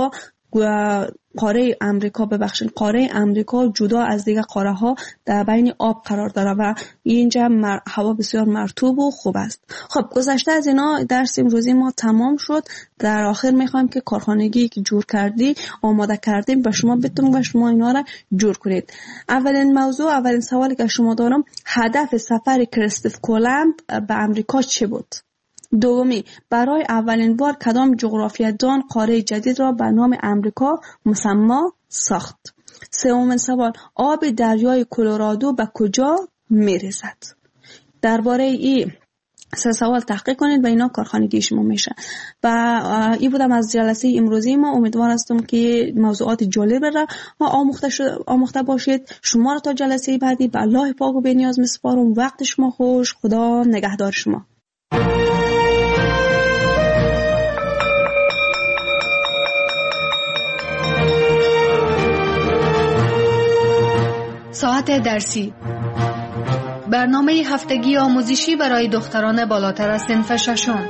امریکا جدا از دیگه قاره ها در بین آب قرار داره و اینجا هوا بسیار مرطوب و خوب است. خب گذشته از اینا درس امروزی ما تمام شد. در آخر میخوایم که کارخانگی که جور کردی آماده کردیم به شما بدیم و شما اینا را جور کنید. اولین سوالی که شما دارم، هدف سفر کریستوف کولومب به امریکا چه بود؟ دومی، برای اولین بار کدام جغرافیه‌دان قاره جدید را به نام امریکا مسما ساخت؟ سومین سوال، آب دریای کلرادو به کجا میرسد؟ درباره این سه سوال تحقیق کنید و اینا کارخانگی شما میشه. و این بودم از جلسه امروزی ما. امیدوار هستم که موضوعات جالب را آموخته باشید. شما را تا جلسه بعدی به الله پاک و بی‌نیاز میسپارم. وقت شما خوش. خدا نگهدار شما. ساعت درسی، برنامه هفتگی آموزشی برای دختران بالاتر از صنف ششم.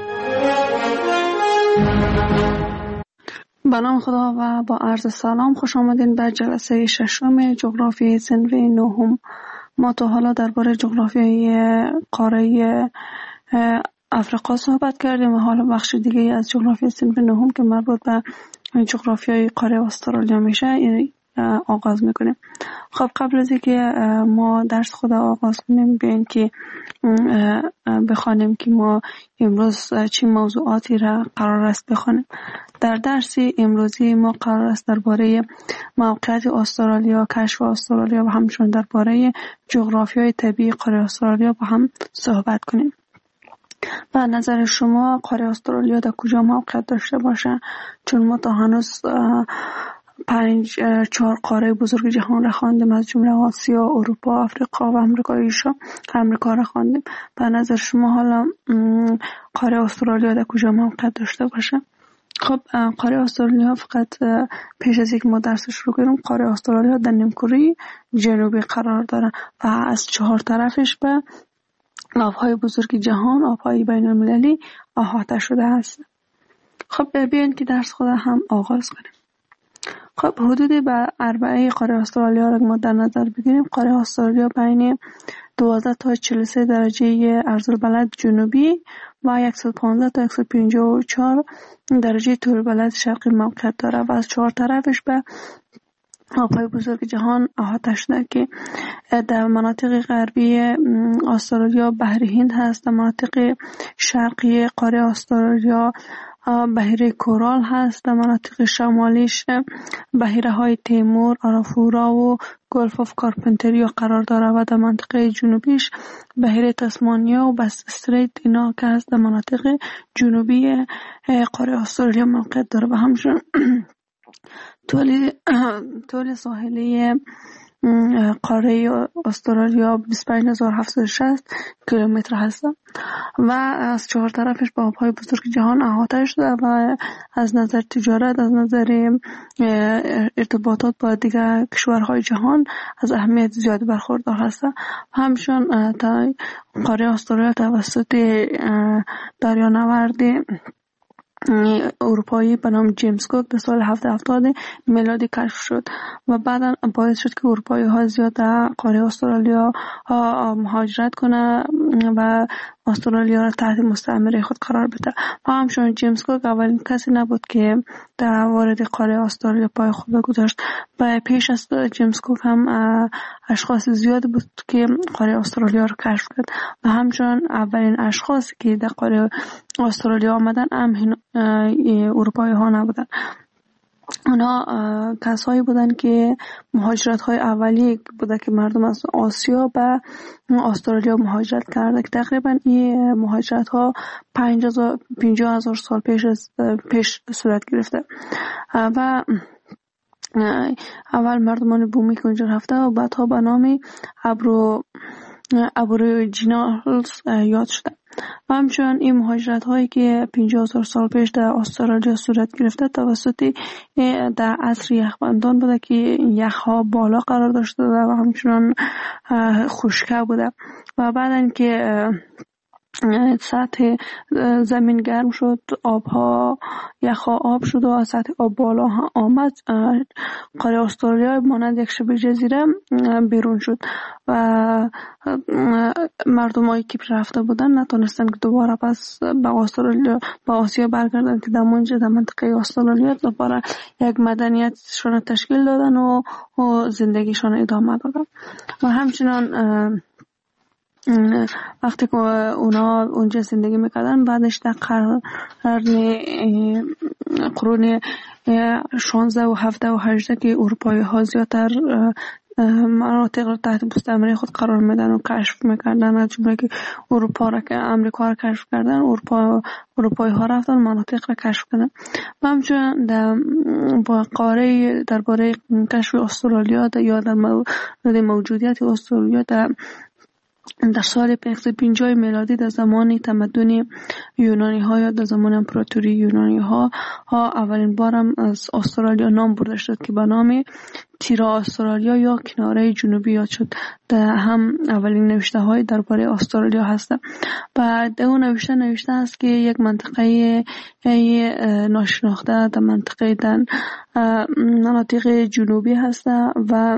به نام خدا و با عرض سلام خوش آمدین به جلسه ششم جغرافیای صنف نهم. ما تا حالا درباره جغرافیای قاره افریقا صحبت کردیم و حالا بخش دیگه از جغرافیای صنف نهم که مربوط به جغرافیای قاره استرالیا میشه آغاز میکنیم. خب قبل از اینکه ما درس خود آغاز کنیم بیاین که بخوانیم که ما امروز چه موضوعاتی را قرار است بخوانیم. در درس امروزی ما قرار است درباره موقعیت استرالیا، کشف استرالیا و همچنین درباره جغرافیای طبیعی قاره استرالیا با هم صحبت کنیم. به نظر شما قاره استرالیا در کجا موقعیت داشته باشه؟ چون ما تا هنوز 4 قاره بزرگ جهان را خواندیم، از جمله آسیا، اروپا، افریقا و امریکا را خواندیم. به نظر شما حالا قاره استرالیا در کجا موقعیت داشته باشه؟ خب قاره استرالیا فقط پیش از یک ما درس شروع کنیم، قاره استرالیا در نیمکره جنوبی قرار داره و از 4 طرفش به آبهای بزرگ جهان، آبهای بین المللی احاطه شده است. خب بیاین که درس خود هم آغاز کنیم. خب حدود به 4 قاره استرالیا را ما در نظر بگیریم. قاره استرالیا بین 12 تا 43 درجه عرض‌البلد جنوبی و 115 تا 154 درجه طول‌البلد شرقی موقعیت داره و از 4 طرفش به آبهای بزرگ جهان احاطه شده که در مناطق غربی استرالیا بحر هند هست، در مناطق شرقی قاره استرالیا بحیره کورال هست، در مناطق شمالیش بحیره های تیمور، آرافورا و گلف آف کارپنتریا قرار داره و در منطقه جنوبیش بحیره تسمانیا و بس استریت اینا که هست در مناطق جنوبی قاره استرالیا موقعیت داره و همچنین طول ساحلی قاره استرالیا 25760 کیلومتر هست و از 4 طرفش با آبهای بزرگ جهان احاطه شده و از نظر تجارت، از نظر ارتباطات با دیگر کشورهای جهان از اهمیت زیادی برخوردار هست. همچنین قاره استرالیا توسط دریانورد اروپایی به نام جیمز کوک در سال 770 میلادی کشف شد و بعدا باعث شد که اروپایی ها زیاد در قاره استرالیا مهاجرت کنه و استرالیا را تحت مستعمره خود قرار بده. و همچنین جیمز کوک اولین کسی نبود که در وارد قاره استرالیا پای خود بگذاشت. و پیش از جیمز کوک هم اشخاص زیاد بود که قاره استرالیا را کشف کرد و همچنین اولین اشخاصی که در قاره استرالیا آمدن هم اروپایی ها نبودن. اونا کسایی بودن که مهاجرت های اولیه بوده که مردم از آسیا به استرالیا مهاجرت کرده که تقریبا این مهاجرت ها 50,000 سال پیش صورت گرفته و اول مردمان بومی که اونجا رفته و بعدها به نام ابوریجینالز یاد شده. و همچنین این مهاجرت هایی که 50,000 سال پیش در استرالیا صورت گرفته توسط در عصر یخبندان بوده که یخ ها بالا قرار داشته و همچنین خشکه بوده و بعدن که سطح زمین گرم شد، آبها یخها آب شد و سطح آب بالا آمد، قاره استرالیا مانند یک شبه جزیره بیرون شد و مردمایی که رفته بودن نتونستن که دوباره پس به آسیا برگردن که در منطقه استرالیا دوباره یک مدنیتشون تشکیل دادن و زندگیشون ادامه دادن. و همچنان وقتی که اونا اونجا زندگی میکردن بعدش در قرون 16 و 17 و 18 که اروپایی ها زیادتر مناطق رو تحت مستعمره خود قرار میدن و کشف میکردن، از جمله که اروپا را که امریکا را کشف کردن، اروپایی ها رفتن مناطق را کشف کردن. و همچنین با قاره درباره کشف استرالیا یا در مورد موجودیت استرالیا در سال 550 میلادی در زمان تمدن یونانی ها یا در زمان امپراتوری یونانی ها اولین بارم از استرالیا نام برده شد که به نام تیرا استرالیا یا کناره جنوبی یاد شد. در هم اولین نوشته های درباره استرالیا هست و در اون نوشته است که یک منطقه ناشناخته در منطقه مناطق جنوبی هست و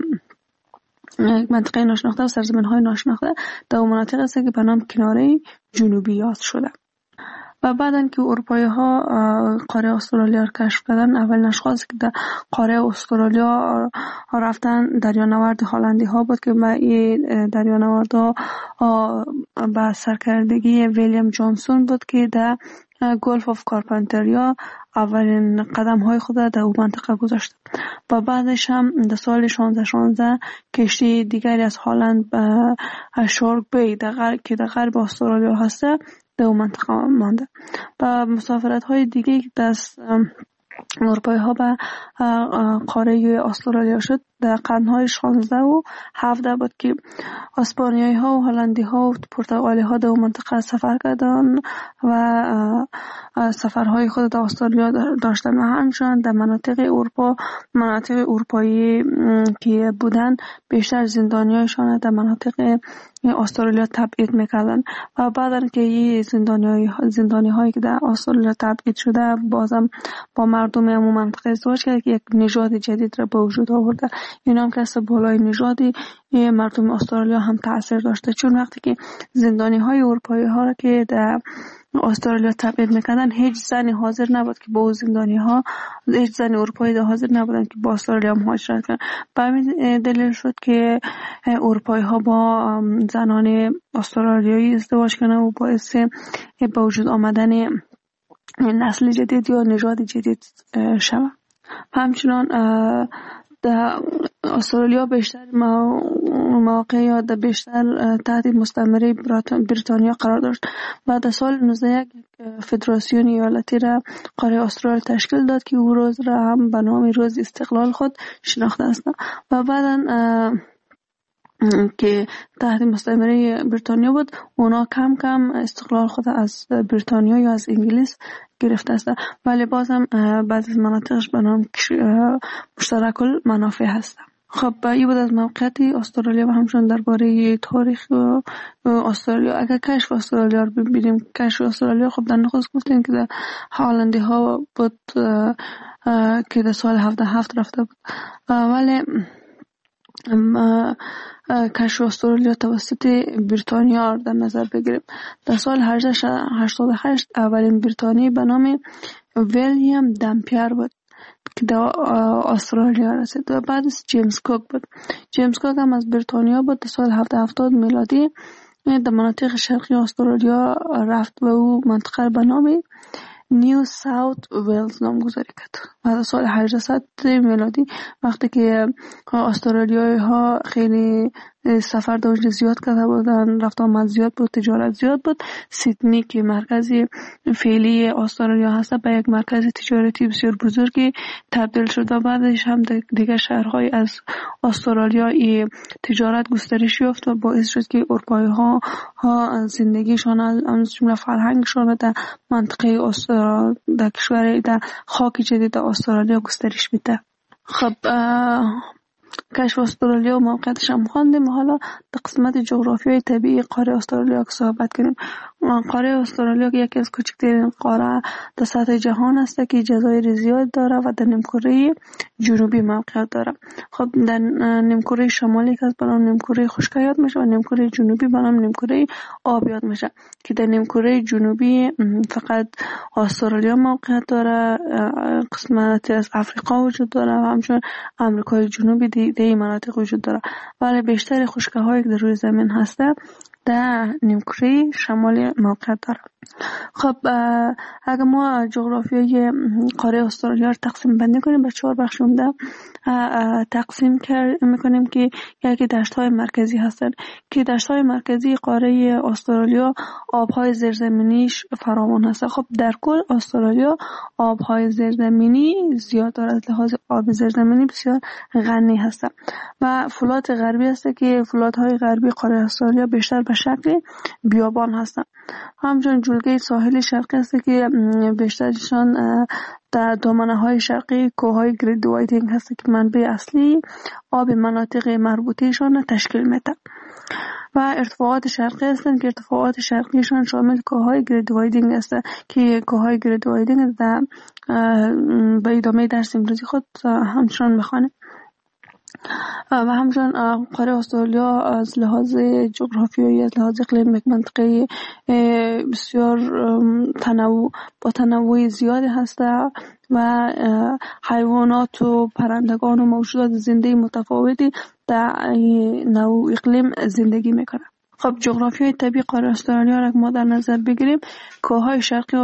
منطقه ناشناخته و سرزمین های ناشناخته در مناطق است که به نام کناره جنوبی یاد شده. و بعدن که اروپایی ها قاره استرالیا را کشف کردن، اولین اشخاصی که در قاره استرالیا رفتن دریانورد هلندی ها بود که این دریانورد ها به سرکردگی ویلیام جانسون بود که در گلف آف کارپنتریا اولین قدم های خود در اون منطقه گذاشت. و بعدش هم در سال 1616 کشتی دیگری از هلند به شارک بی که در غرب استرالیا هست در اون منطقه مانده. و مسافرت های دیگه که دست اروپایی ها به قاره استرالیا شد در قرنهای 16 و 17 بود که اسپانیایی ها و هلندی ها و پرتغالی ها در اون منطقه سفر کردن و سفرهای خود در استرالیا داشتن و همچنین در مناطق اروپایی که بودن بیشتر زندانیایشان در مناطق استرالیا تبعید میکردن و بعدن که این زندانی هایی که در استرالیا تبعید شده بازم با مردم همون منطقه ازدواج کرد که یک نژاد جدید را به وجود آورده این هم که بالای نژادی مردم استرالیا هم تاثیر داشته، چون وقتی که زندانی های اروپایی ها را که در استرالیا تبعید میکردن هیچ زنی حاضر نبود که با زندانی ها، هیچ زن اروپایی حاضر نبودن که با استرالیا مهاجرت کنن. به همین دلیل شد که اروپایی ها با زنان استرالیایی ازدواج کنن و باعث به وجود آمدن نسل جدید یا نژاد جدید شود. همچنان در استرالیا بیشتر مواقع یا در بیشتر تحت مستعمره بریتانیا قرار داشت و در سال 1901 فدراسیون ایالتی را قاره استرالیا تشکیل داد که او روز را هم به نام روز استقلال خود شناخته است و بعدا که تحت مستعمره بریتانیا بود اونا کم کم استقلال خود از بریتانیا یا از انگلیس گرفته است، ولی بازم بعضی از مناطقش به نام مشترک المنافع هست. خب این بود از موقعیت استرالیا و همچنین درباره تاریخ استرالیا. اگر کشف استرالیا رو ببینیم، کشف استرالیا خب در نخست گفتیم که در هالندی ها بود که در سال 77 رفته بود، ولی کشف استرالیا توسط بریتانیا در نظر بگیریم. در سال 1888 اولین بریتانی به نام ویلیام دمپیر بود که در استرالیا رسید و بعدش جیمز کوک بود. جیمز کوک هم از بریتانیا بود. در سال 770 میلادی در مناطق شرقی استرالیا رفت و او منطقه به نام نیو ساوت ویلز نامگذاری کرد. و در سال 800 میلادی وقتی که استرالیایی ها خیلی سفر داشت زیاد کرده بودن، رفت آمد زیاد بود، تجارت زیاد بود، سیدنی که مرکزی فعلی استرالیا هست به یک مرکز تجارتی بسیار بزرگی تبدیل شد و بعدش هم دیگر شهرهای از استرالیا تجارت گسترش یافت و باعث شد که اروپایی ها زندگیشان از جمله فرهنگشان در منطقه در کشور در خاک جدید استرالیا گسترش بده. خب کشف استرالیا و موقعیتش هم خواندیم. حالا در قسمت جغرافیای طبیعی قاره استرالیا که صحبت کنیم. قاره استرالیا یکی از کوچکترین قاره در سطح جهان است که جزایر زیاد داره و در نیمکره جنوبی موقعیت داره. خب در نیمکره شمالی که از به نام نیمکره خشک یاد میشه و نیمکره جنوبی به نام نیمکره آب یاد میشه که در نیمکره جنوبی فقط استرالیا موقعیت داره، قسمت از افریقا وجود داره و همچنین آمریکای جنوبی در این مناطق وجود داره، ولی بیشتر خشک‌هایی که در روی زمین هسته در نیمکره شمالی موقعیت داره. خب اگر ما جغرافیای قاره استرالیا رو تقسیم بندی کنیم به 4 بخش عمده تقسیم میکنیم که یکی دشت‌های مرکزی هستن که دشت‌های مرکزی قاره استرالیا آب‌های زیرزمینیش فراوان هست. خب در کل استرالیا آب‌های زیرزمینی زیاد داره، از لحاظ آب زیرزمینی بسیار غنی هست و فلات غربی هست که فلات‌های غربی قاره استرالیا بیشتر به شکل بیابان هستن. همچنین جلگه ساحل شرقی هست که بیشترشان در دامنه های شرقی کوههای گرید دوایدینگ هست که منبع اصلی آب مناطق مربوطهشان تشکیل میده و ارتفاعات شرقی هستند که ارتفاعات شرقیشان شامل کوههای گرید دوایدینگ هست که کوههای گرید دوایدینگ در به ادامه درس امروزی خود همچنان میخوانیم. و همچنین قاره استرالیا از لحاظ جغرافیایی، از لحاظ اقلیم یک منطقه بسیار با تنوع زیادی هست و حیوانات و پرندگان و موجودات زنده متفاوتی در نوع اقلیم زندگی میکنند. خب جغرافیای طبیعی قاره استرالیا را ما در نظر بگیریم، کوههای شرقی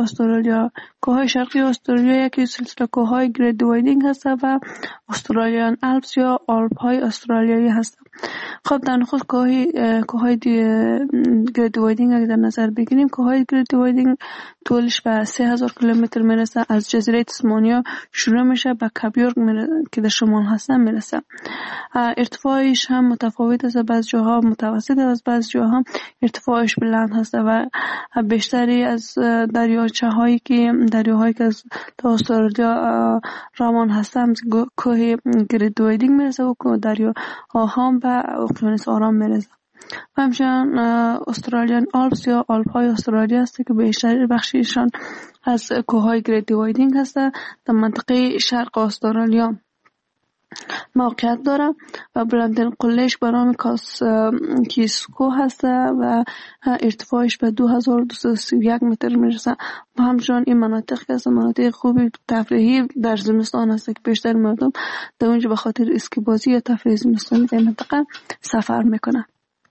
استرالیا یکی سلسله کوههای گرید دوایدینگ هست و استرالیان الپس یا آلپ‌های استرالیایی هست. خب در نخست کوههای گرید دوایدینگ اگر در نظر بگیریم، کوههای گرید دوایدینگ طولش به 3000 کیلومتر میرسه. از جزیره تسمانیا شروع میشه به کبیورگ که در شمال هستن میرسه. ارتفاعش هم متفاوت است، بعض جاها متوسط است، بعض جاها هم ارتفاعش بلند هست و بیشتری از دریاچه‌هایی که از استرالیا روان هستن کوه گرید دوایدینگ میرسه و دریاها هم به اقیانوس آرام میرسه. همچنین استرالیان آلپس یا آلپ‌های استرالیا است که بیشتر بخشیشان از کوههای گرید دوایدینگ هست در منطقه شرق استرالیا. موقعیت داره و بلندترین قلهش به نام کیسکو هست و ارتفاعش به 2231 متر میرسه. و همچنان این مناطق که هست مناطق خوبی تفریحی در زمستان هست که بیشتر مردم در اونجا به خاطر اسکی بازی یا تفریح زمستانی در منطقه سفر میکنه.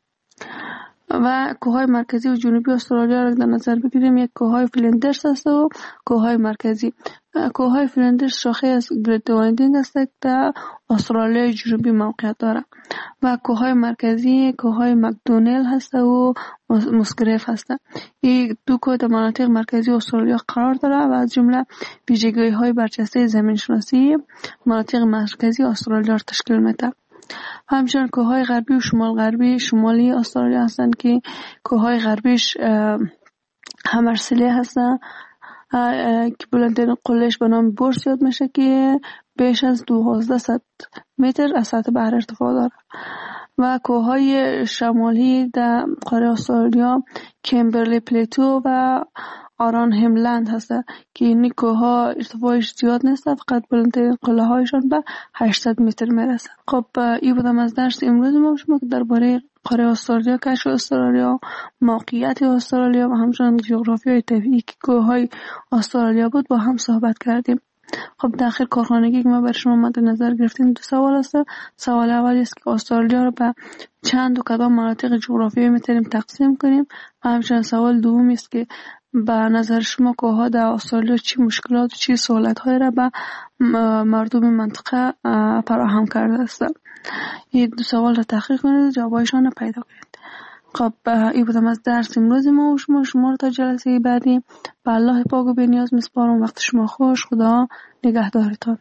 و کوههای مرکزی و جنوبی استرالیا را در نظر بگیریم، یک کوههای فلندرز است و کوههای مرکزی. کوههای فلندرز شاخه از گریت دیوایندینگ است که در استرالیا جنوبی موقعیت دارد و کوههای مرکزی کوههای مکدونل هست و مسگریف هست. این دو کوه در مناطق مرکزی استرالیا قرار دارد و از جمله ویژگی‌های برجسته زمین شناسی مناطق مرکزی استرالیا را تشکیل می‌دهد. همچنین کوههای غربی و شمال غربی شمالی استرالیا هستند که کوههای غربیش همرسلی هستند که بلندترین قلهش به نام بورس یاد میشه که بیش از 1200 متر از سطح بحر ارتفاع داره. و کوههای شمالی در قاره استرالیا کمبرلی پلیتو و آران هملند هست که این کوه‌ها ارتفاعش زیاد نیست، فقط بلندترین قله هایشان به 800 متر میرسه. خب این بودم از درس امروز ما شما که درباره قاره استرالیا، کشف استرالیا، موقعیت استرالیا و همچنین جغرافیای طبیعی که کوه‌های استرالیا بود با هم صحبت کردیم. خب در آخر کارخانگی که ما برای شما مد نظر گرفتیم دو سوال است. سوال اول است که استرالیا رو به چند و کدام مناطق جغرافیایی میتونیم تقسیم کنیم و همچنین سوال دوم است که به نظر شما کوه‌ها در استرالیا چی مشکلات و چی سهولت‌هایی را به مردم منطقه فراهم کرده است. این دو سوال را تحقیق کنید و جوابایشان را پیدا کنید. خب این بودم از درس امروز ما و شما رو تا جلسه بعدی به الله پاک و بی‌نیاز میسپارم. وقت شما خوش. خدا نگهدارتان.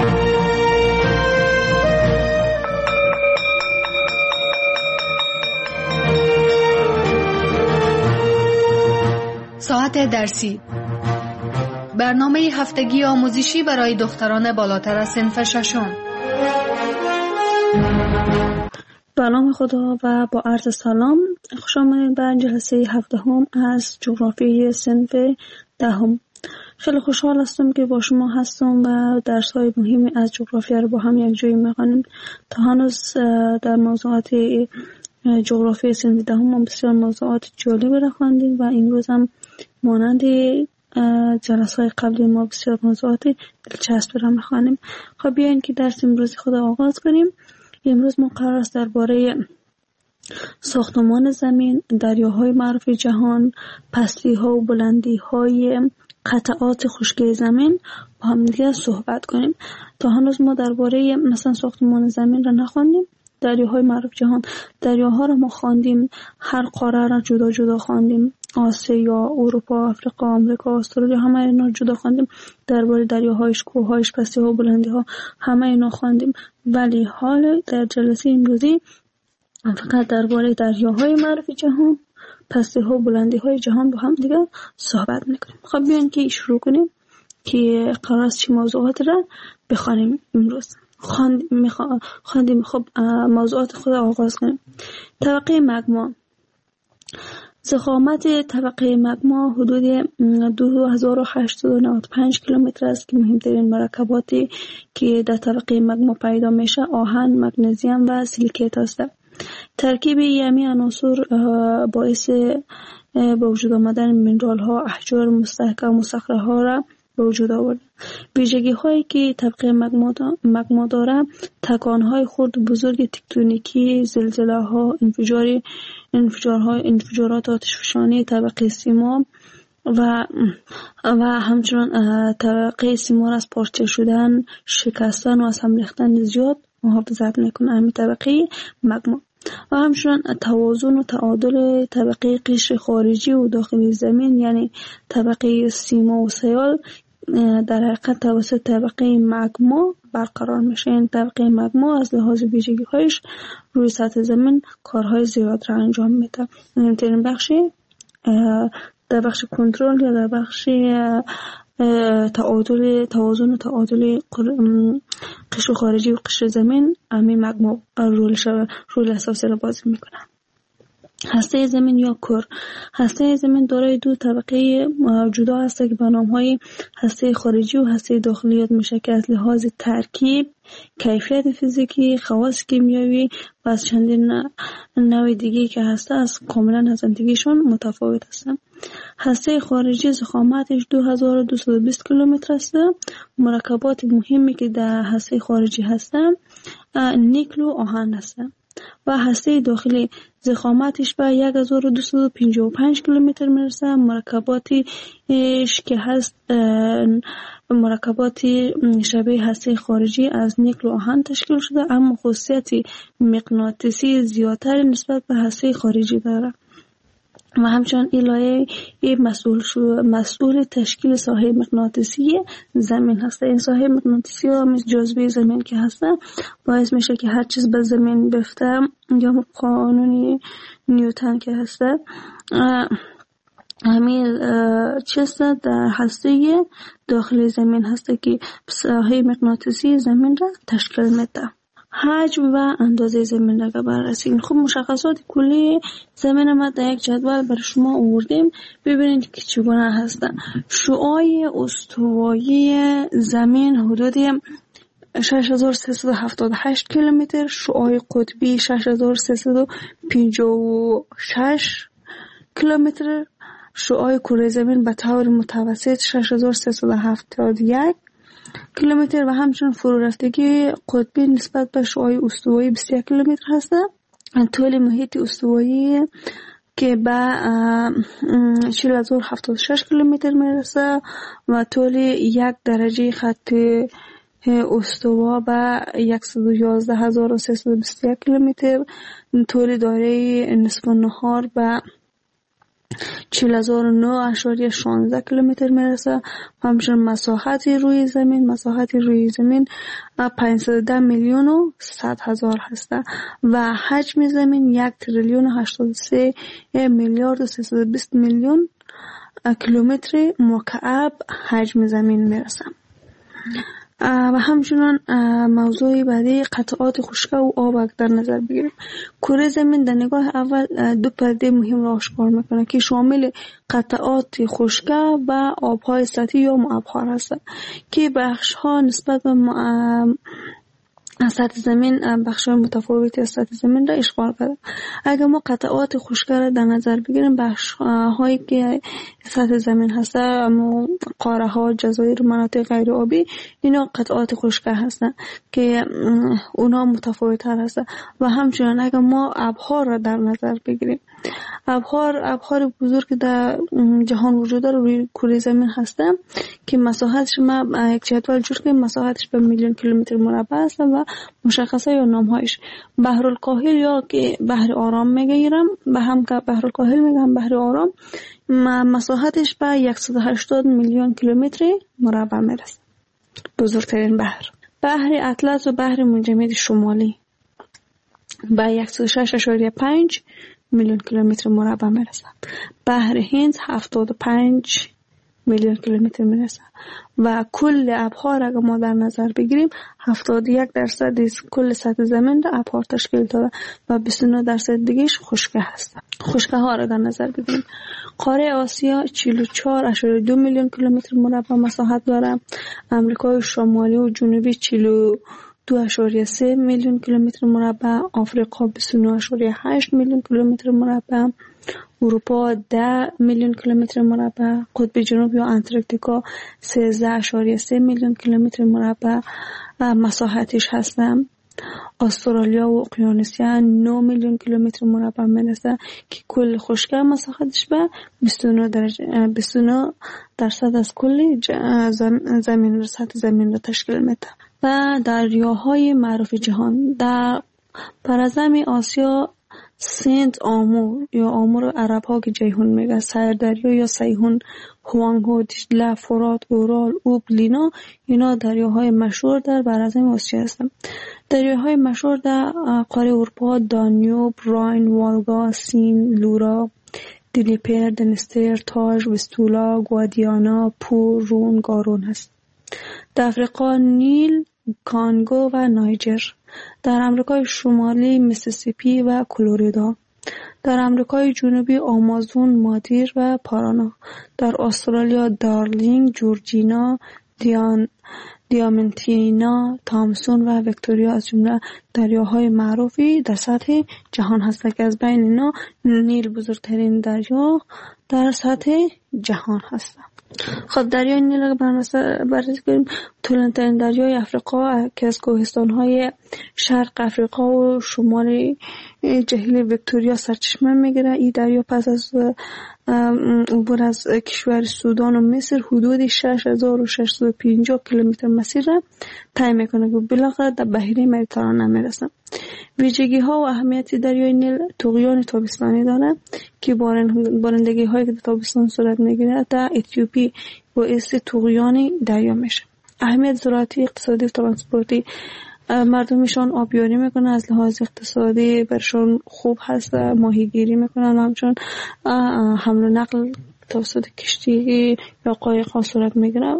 ساعت درسی، برنامه هفتگی آموزشی برای دختران بالاتر از صنف ششم. به نام خدا و با عرض سلام، خوش آمدید به جلسه 7 از جغرافیای صنف 10. خیلی خوشحال هستم که با شما هستم و درس‌های مهمی از جغرافیا رو با هم یک جایی می‌خوانیم. تا هنوز در موضوعات جغرافیای صنف 10 ما بسیار موضوعات جالبی را خواندیم و امروز هم مانند جلسه‌های قبلی ما بسیار موضوعات دلچسب را می‌خوانیم. خب بیاین که درس امروز خود آغاز کنیم. امروز ما قرار است درباره ساختمان زمین، دریاهای معروف جهان، پستی‌ها و بلندی‌های قطعات خشکی زمین با هم دیگه صحبت کنیم. تا هنوز ما درباره مثلا ساختمان زمین را نخواندیم. دریاهای معروف جهان، دریاها را ما خواندیم، هر قاره را جدا جدا خواندیم، آسیا، اروپا، آفریقا، آمریکا، استرالیا، همه اینا جدا خواندیم. درباره دریاهایش، کوههایش، پستی‌ها و بلندی‌ها همه اینا خواندیم. ولی حال در جلسه امروزی فقط درباره دریاهای معروف جهان، پستی‌ها و بلندی‌های جهان با هم دیگه صحبت می‌کنیم. خب بیاین که شروع کنیم که قرار است چه موضوعات را بخوانیم امروز. خواندیم. خب موضوعات خود آغاز کنیم. طبقه مگما. ضخامت طبقه مگما حدود 2895 کیلومتر است که مهمترین مرکباتی که در طبقه مگما پیدا میشه آهن، مگنیزیم و سیلیکیت است. ترکیب یمی عناصر باعث به وجود آمدن منرال ها، احجار مستحکم و صخره ها را به وجود آورد. ویژگی هایی که طبقه مگما داره تکان های خرد بزرگ تکتونیکی، زلزله ها، انفجارات آتشفشانی طبقه سیما و همچنین طبقه سیما از پارچه شدن، شکستن و از هم ریختن زیاد محافظت میکنه همین طبقه مگما. و همچنین توازن و تعادل طبقه قشر خارجی و داخلی زمین یعنی طبقه سیما و سیال در حقیقت توسط طبقه مگما برقرار میشه. این طبقه مگما از لحاظ ویژگی‌هایش روی سطح زمین کارهای زیاد را انجام میده. مهمترین بخشی در بخش کنترل یا در بخش توازن و تعادل قشر خارجی و قشر زمین همین مگما رول اساسی را بازی میکنه. هسته زمین یا کور. هسته زمین دارای دو طبقه جدا است که به نام‌های هسته خارجی و هسته داخلی یاد میشه که از لحاظ ترکیب، کیفیت فیزیکی، خواص کیمیایی و از چندین نوع دیگه که هسته از کاملا از دیگه‌شون متفاوت هستند. هسته خارجی ضخامتش 2220 کیلومتر است. مرکبات مهمی که در هسته خارجی هستند نیکل و آهن هستند و هسته داخلی ضخامتش به 1255 کیلومتر میرسه. مرکباتیش که هست مرکباتی شبیه هسته خارجی از نیکل و آهن تشکیل شده، اما خاصیت مغناطیسی زیادتر نسبت به هسته خارجی داره و همچنان این لایه مسئول تشکیل ساحه مغناطیسی زمین هست. این ساحه مغناطیسی ها مثل جاذبه زمین که هست باعث میشه که هر چیز به زمین بفته یا قانون نیوتن که هست همین چیز در هسته داخل زمین هست که ساحه مغناطیسی زمین را تشکیل میده. حجم و اندازه زمین را بررسی. خب مشخصات کلی زمین ما در یک جدول برای شما آوردیم. ببینید که چگونه هستن. شعاع استوایی زمین حدود 6378 کیلومتر، شعاع قطبی 6356 کیلومتر، شعاع کره زمین به طور متوسط 6371 کیلومتر و همچنین فرورفتگی قطبی نسبت به شعاع استوایی 21 کیلومتر هست. طول محیط استوایی که به 4076 کیلومتر میرسه و طول 1 درجه خط استوا به 111321 کیلومتر، طول دایره نصف النهار به 40009.16 کیلومتر میرسه. همچنین مساحت روی زمین 510 میلیون و 100 هزار هسته و حجم زمین 1 تریلیون 83 میلیارد و 320 میلیون کیلومتر مکعب حجم زمین میرسه. و همچنان موضوع بعدی قطعات خشک و آب در نظر بگیریم. کره زمین در نگاه اول دو پرده مهم را آشکار میکنه که شامل قطعات خشک و آبهای سطحی یا مبخر هست که بخش ها نسبت به سطح زمین بخش‌های متفاوتی از سطح زمین را اشغال کرده. اگر ما قطعات خشک را در نظر بگیریم، بخش‌هایی که سطح زمین هست، قاره‌ها، جزایر، مناطق غیر آبی، اینا قطعات خشک هستند که اونا متفاوت‌تر هستند. و همچنین اگر ما ابحار را در نظر بگیریم، ابحار بزرگ در جهان وجود داره روی کره زمین هستند که مساحتش ما یک جدول جور کنیم، مساحتش به میلیون کیلومتر مربع است و مشخصه یا نامهایش. بحر الکاهل یا که بحر آرام میگیرم، به هم که بحر الکاهل میگم بحر آرام، مساحتش به 180 میلیون کیلومتر مربع میرسه. بزرگترین بحر اطلس و بحر منجمد شمالی به 106.5 میلیون کیلومتر مربع میرسه. بحر هند 75 میلیون کیلومتر میرسه و کل ابحار اگر ما در نظر بگیریم 71% کل سطح زمین را ابحار تشکیل داده و 29% دیگهش خشک هست. خشکه ها را در نظر بگیریم. قاره آسیا 44.2 میلیون کیلومتر مربع مساحت داره. امریکای شمالی و جنوبی 42.3 میلیون کیلومتر مربع، آفریقا 29.8 میلیون کیلومتر مربع، اروپا 10 میلیون کیلومتر مربع، قطب جنوب یا انتارکتیکا 13.3 میلیون کیلومتر مربع مساحتش هستند. استرالیا و اقیانوسیا 9 میلیون کیلومتر مربع میرسه که کل خشکی مساحتش به 29% از کل زمین سطح زمین را تشکیل میده. و دریاهای معروف جهان در پرزمین آسیا سنت آمور یا آمور عرب ها که جیهون میگه، سردریا یا سیهون، هوانگو، دجله، فرات، اورال، اوب، لینا، اینا دریاهای مشهور در پرزمین آسیا هستند. دریاهای مشهور در قاره اروپا دانیوب، راین، والگا، سین، لورا، دنیپر، دنستر، تاج، وستولا، گوادیانا، پور، رون، گارون هست. در افریقا نیل، کانگو و نایجر. در امریکای شمالی میسیسیپی و کلرادو. در امریکای جنوبی آمازون، مادیر و پارانا. در استرالیا دارلینگ، جورجینا، دیامنتینا، تامسون و ویکتوریا از جمله دریاهای معروفی در سطح جهان هستند که از بین اینا نیل بزرگترین دریا در سطح جهان هستند. خب دریای نیل رو بررسی کنیم. طولانی‌ترین دریای افریقا که از کوهستان‌های شرق افریقا و شمال جهیل ویکتوریا سرچشمه میگیره. این دریا پس از عبور از کشور سودان و مصر حدود 6650 کیلومتر مسیر را طی میکنه که بالاخره در بحیره مدیترانه میرسه. ویژگی ها و اهمیت دریای نیل: طغیان تابستانی داره که بارندگی هایی که در تابستان صورت میگیره در اتیوپی باعث طغیان دریا میشه. اهمیت زراعتی، اقتصادی و ترانسپورتی: مردمشان آبیاری میکنن، از لحاظ اقتصادی برشان خوب هست، ماهیگیری میکنن، همچنان حمل و نقل توسط کشتی یا قایق صورت میگیره.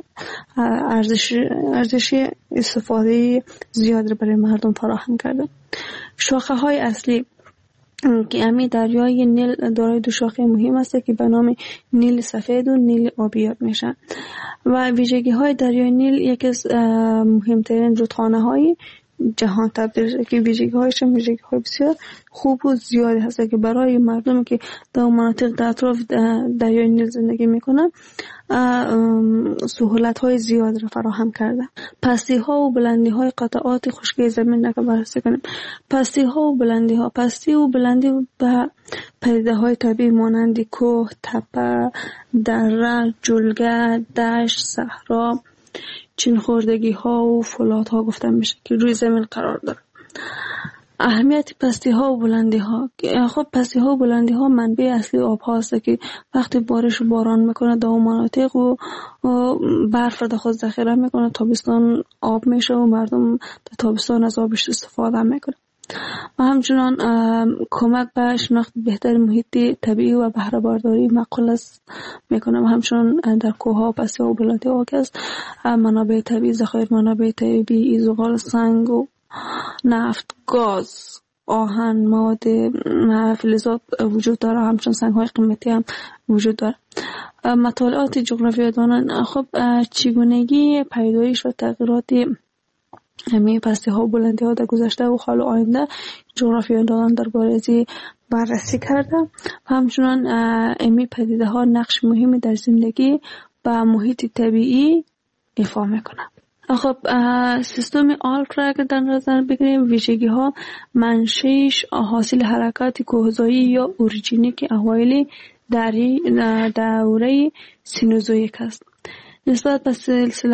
ارزش استفاده زیاد رو برای مردم فراهم کرده. شاخه های اصلی که امی دریای نیل دارای دو شاخه مهم است که به نام نیل سفید و نیل آبی یاد میشن. و ویژگی های دریای نیل یکی از مهمترین رودخانه های جهان تبدیل که ویژگی هایش ویژگی های بسیار خوب و زیادی هست که برای مردم که در مناطق در اطراف دریای نیل زندگی میکنن سهولت های زیاد را فراهم کرده. پستی ها و بلندی های قطعات خشکی زمین را که بررسی کنیم. پستی و بلندی به پدیده های طبیعی مانند کوه، تپه، دره، جلگه، دشت، صحرا، چین خوردگی ها و فولاد ها گفته میشه که روی زمین قرار داره. اهمیت پستی ها و بلندی ها: خب پستی ها و بلندی ها منبع اصلی آب هاست که وقتی بارش و باران میکنه در اون مناطق و برف را در خود ذخیره میکنه، تابستان آب میشه و مردم در تابستان از آبش استفاده میکنه. و همچنان کمک به شناخت بهتر محیط طبیعی و بهره برداری معقول میکنه. و همچنان در کوه ها و پستی ها و بلندی ها که از منابع طبیعی، ذخایر منابع طبیعی، زغال، سنگ و نفت، گاز، آهن، مواد فلزات وجود داره. همچنان سنگ های قیمتی هم وجود داره. مطالعات جغرافیایی دانان: خب چگونگی پیدایش و تغییرات همه پستی ها و بلندی ها در گذشته و حال و آینده جغرافیایی دانان درباره از بررسی کرده. و همچنان امی پدیده ها نقش مهمی در زندگی و محیط طبیعی ایفا میکنه. خب سیستم آلپ را که در نظر بگیریم، ویژگی ها منشأش حاصل حرکات کوهزایی یا اورژینیک اوایل دوره سینوزویک است. نسبت به سلسله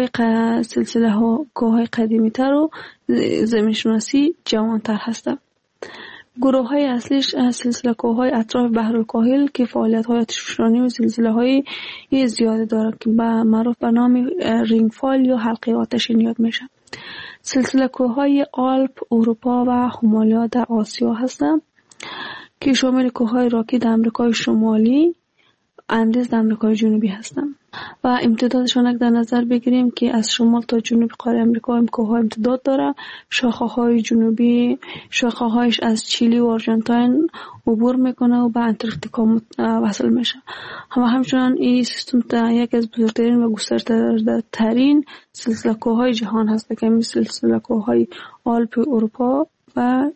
کوههای قدیمی تر و زمین شناسی جوانتر هستند. گروه های اصلیش سلسله کوههای اطراف بحرالکاهل که فعالیت های آتشفشانی و زلزله های زیاده دارد که معروف به نام رینگفال یا حلقه آتشین یاد میشه. سلسله کوههای آلپ اروپا و هیمالیا در آسیا هستند که شامل کوههای راکی در امریکای شمالی، اندیز در امریکای جنوبی هستند. و امتدادشان در نظر بگیریم که از شمال تا جنوب قاره امریکا کوه‌ها امتداد داره. شاخه‌های جنوبی شاخه‌هایش از چیلی و آرژانتین عبور میکنه و به انتارکتیکا وصل میشه. همچنان این سیستم یکی از بزرگترین و گسترده‌ترین سلسله کوه‌های جهان هست که همین سلسله کوه‌های آلپ اروپا و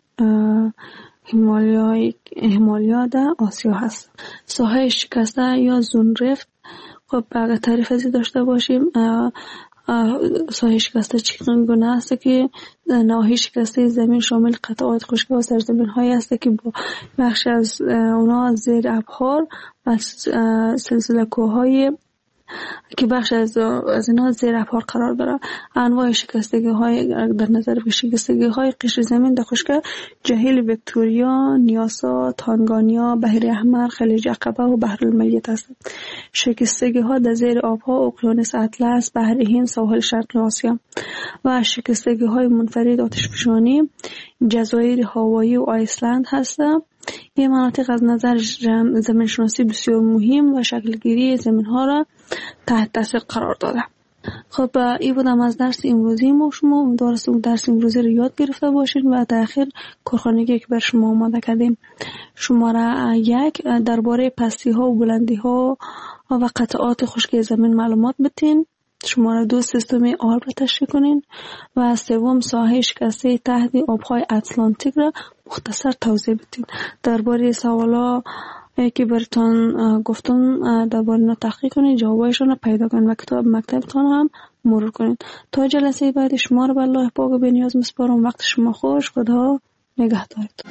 هیمالیا در آسیا هست. ساحه شکسته یا زونرفت: خب اگر تعریف ازی داشته باشیم، ساحه شکسته چگونه است که نواحی شکسته زمین شامل قطعات خشک و سرزمین هایی است که با بخش از اونا زیر ابحار و سلسله کوههای که بخش از اینا زیر ابحار قرار داره. انواع شکستگی های در نظر بگیریم: شکستگی های قشر زمین در خشکی جهیل ویکتوریا، نیاسا، تانگانیا، بحر احمر، خلیج عقبه و بحر المیت هستند. شکستگی ها در زیر آبها اقیانوس اطلس، بحر هند، ساحل شرقی آسیا. و شکستگی های منفرد آتشفشانی جزایر هاوایی و آیسلند هستند. این مناطق از نظر زمین شناسی بسیار مهم و شکلگیری زمین ها را تحت تاثیر قرار داده. خب این بودم از درس امروزی ما. شما امیدوارم درس امروزی رو یاد گرفته باشید و در آخر کارخانگی که بر شما آماده کردیم. شماره 1 درباره پستی ها و بلندی ها و قطعات خشکی زمین معلومات بتین. شماره 2 سیستم آب را تشریح کنین و سوم ساحه شکسته تحت آبهای اتلانتیک را مختصر توضیح بدین. درباره سوالا که براتون گفتم درباره اینا تحقیق کنین، جوابایشون رو پیدا کنین و کتاب مکتبتون هم مرور کنین. تا جلسه بعد شما رو به الله پاک و بی‌نیاز میسپارم. وقت شما خوش. خدا نگهدارت.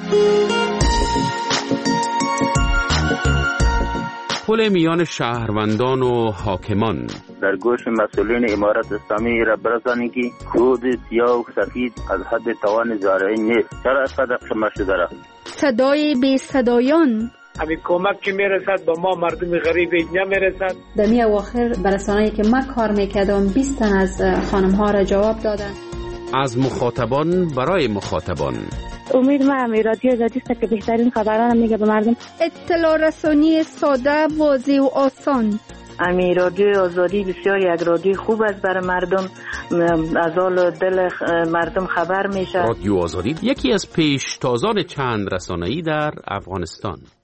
پل میان شهروندان و حاکمان. در گوش مسئولین امارت اسلامی را برسانید که خود سیاه و سفید از حد توان زارعی نیست. چرا اینقدر شما شده را؟ صدای بی صدایان. همین کمک که میرسد با ما مردم غریب نمیرسد. در می اواخر برسانه‌ای که من کار میکردم 20 تن از خانم ها را جواب دادن. از مخاطبان برای مخاطبان. امید من رادیو آزادی است که بهترین خبران میگه به مردم. اطلاع رسانی ساده، واضح و آسان. امی رادیو آزادی بسیار یک رادیو خوب است برای مردم، از حال دل مردم خبر میشه. رادیو آزادی یکی از پیشتازان چند رسانه‌ای در افغانستان.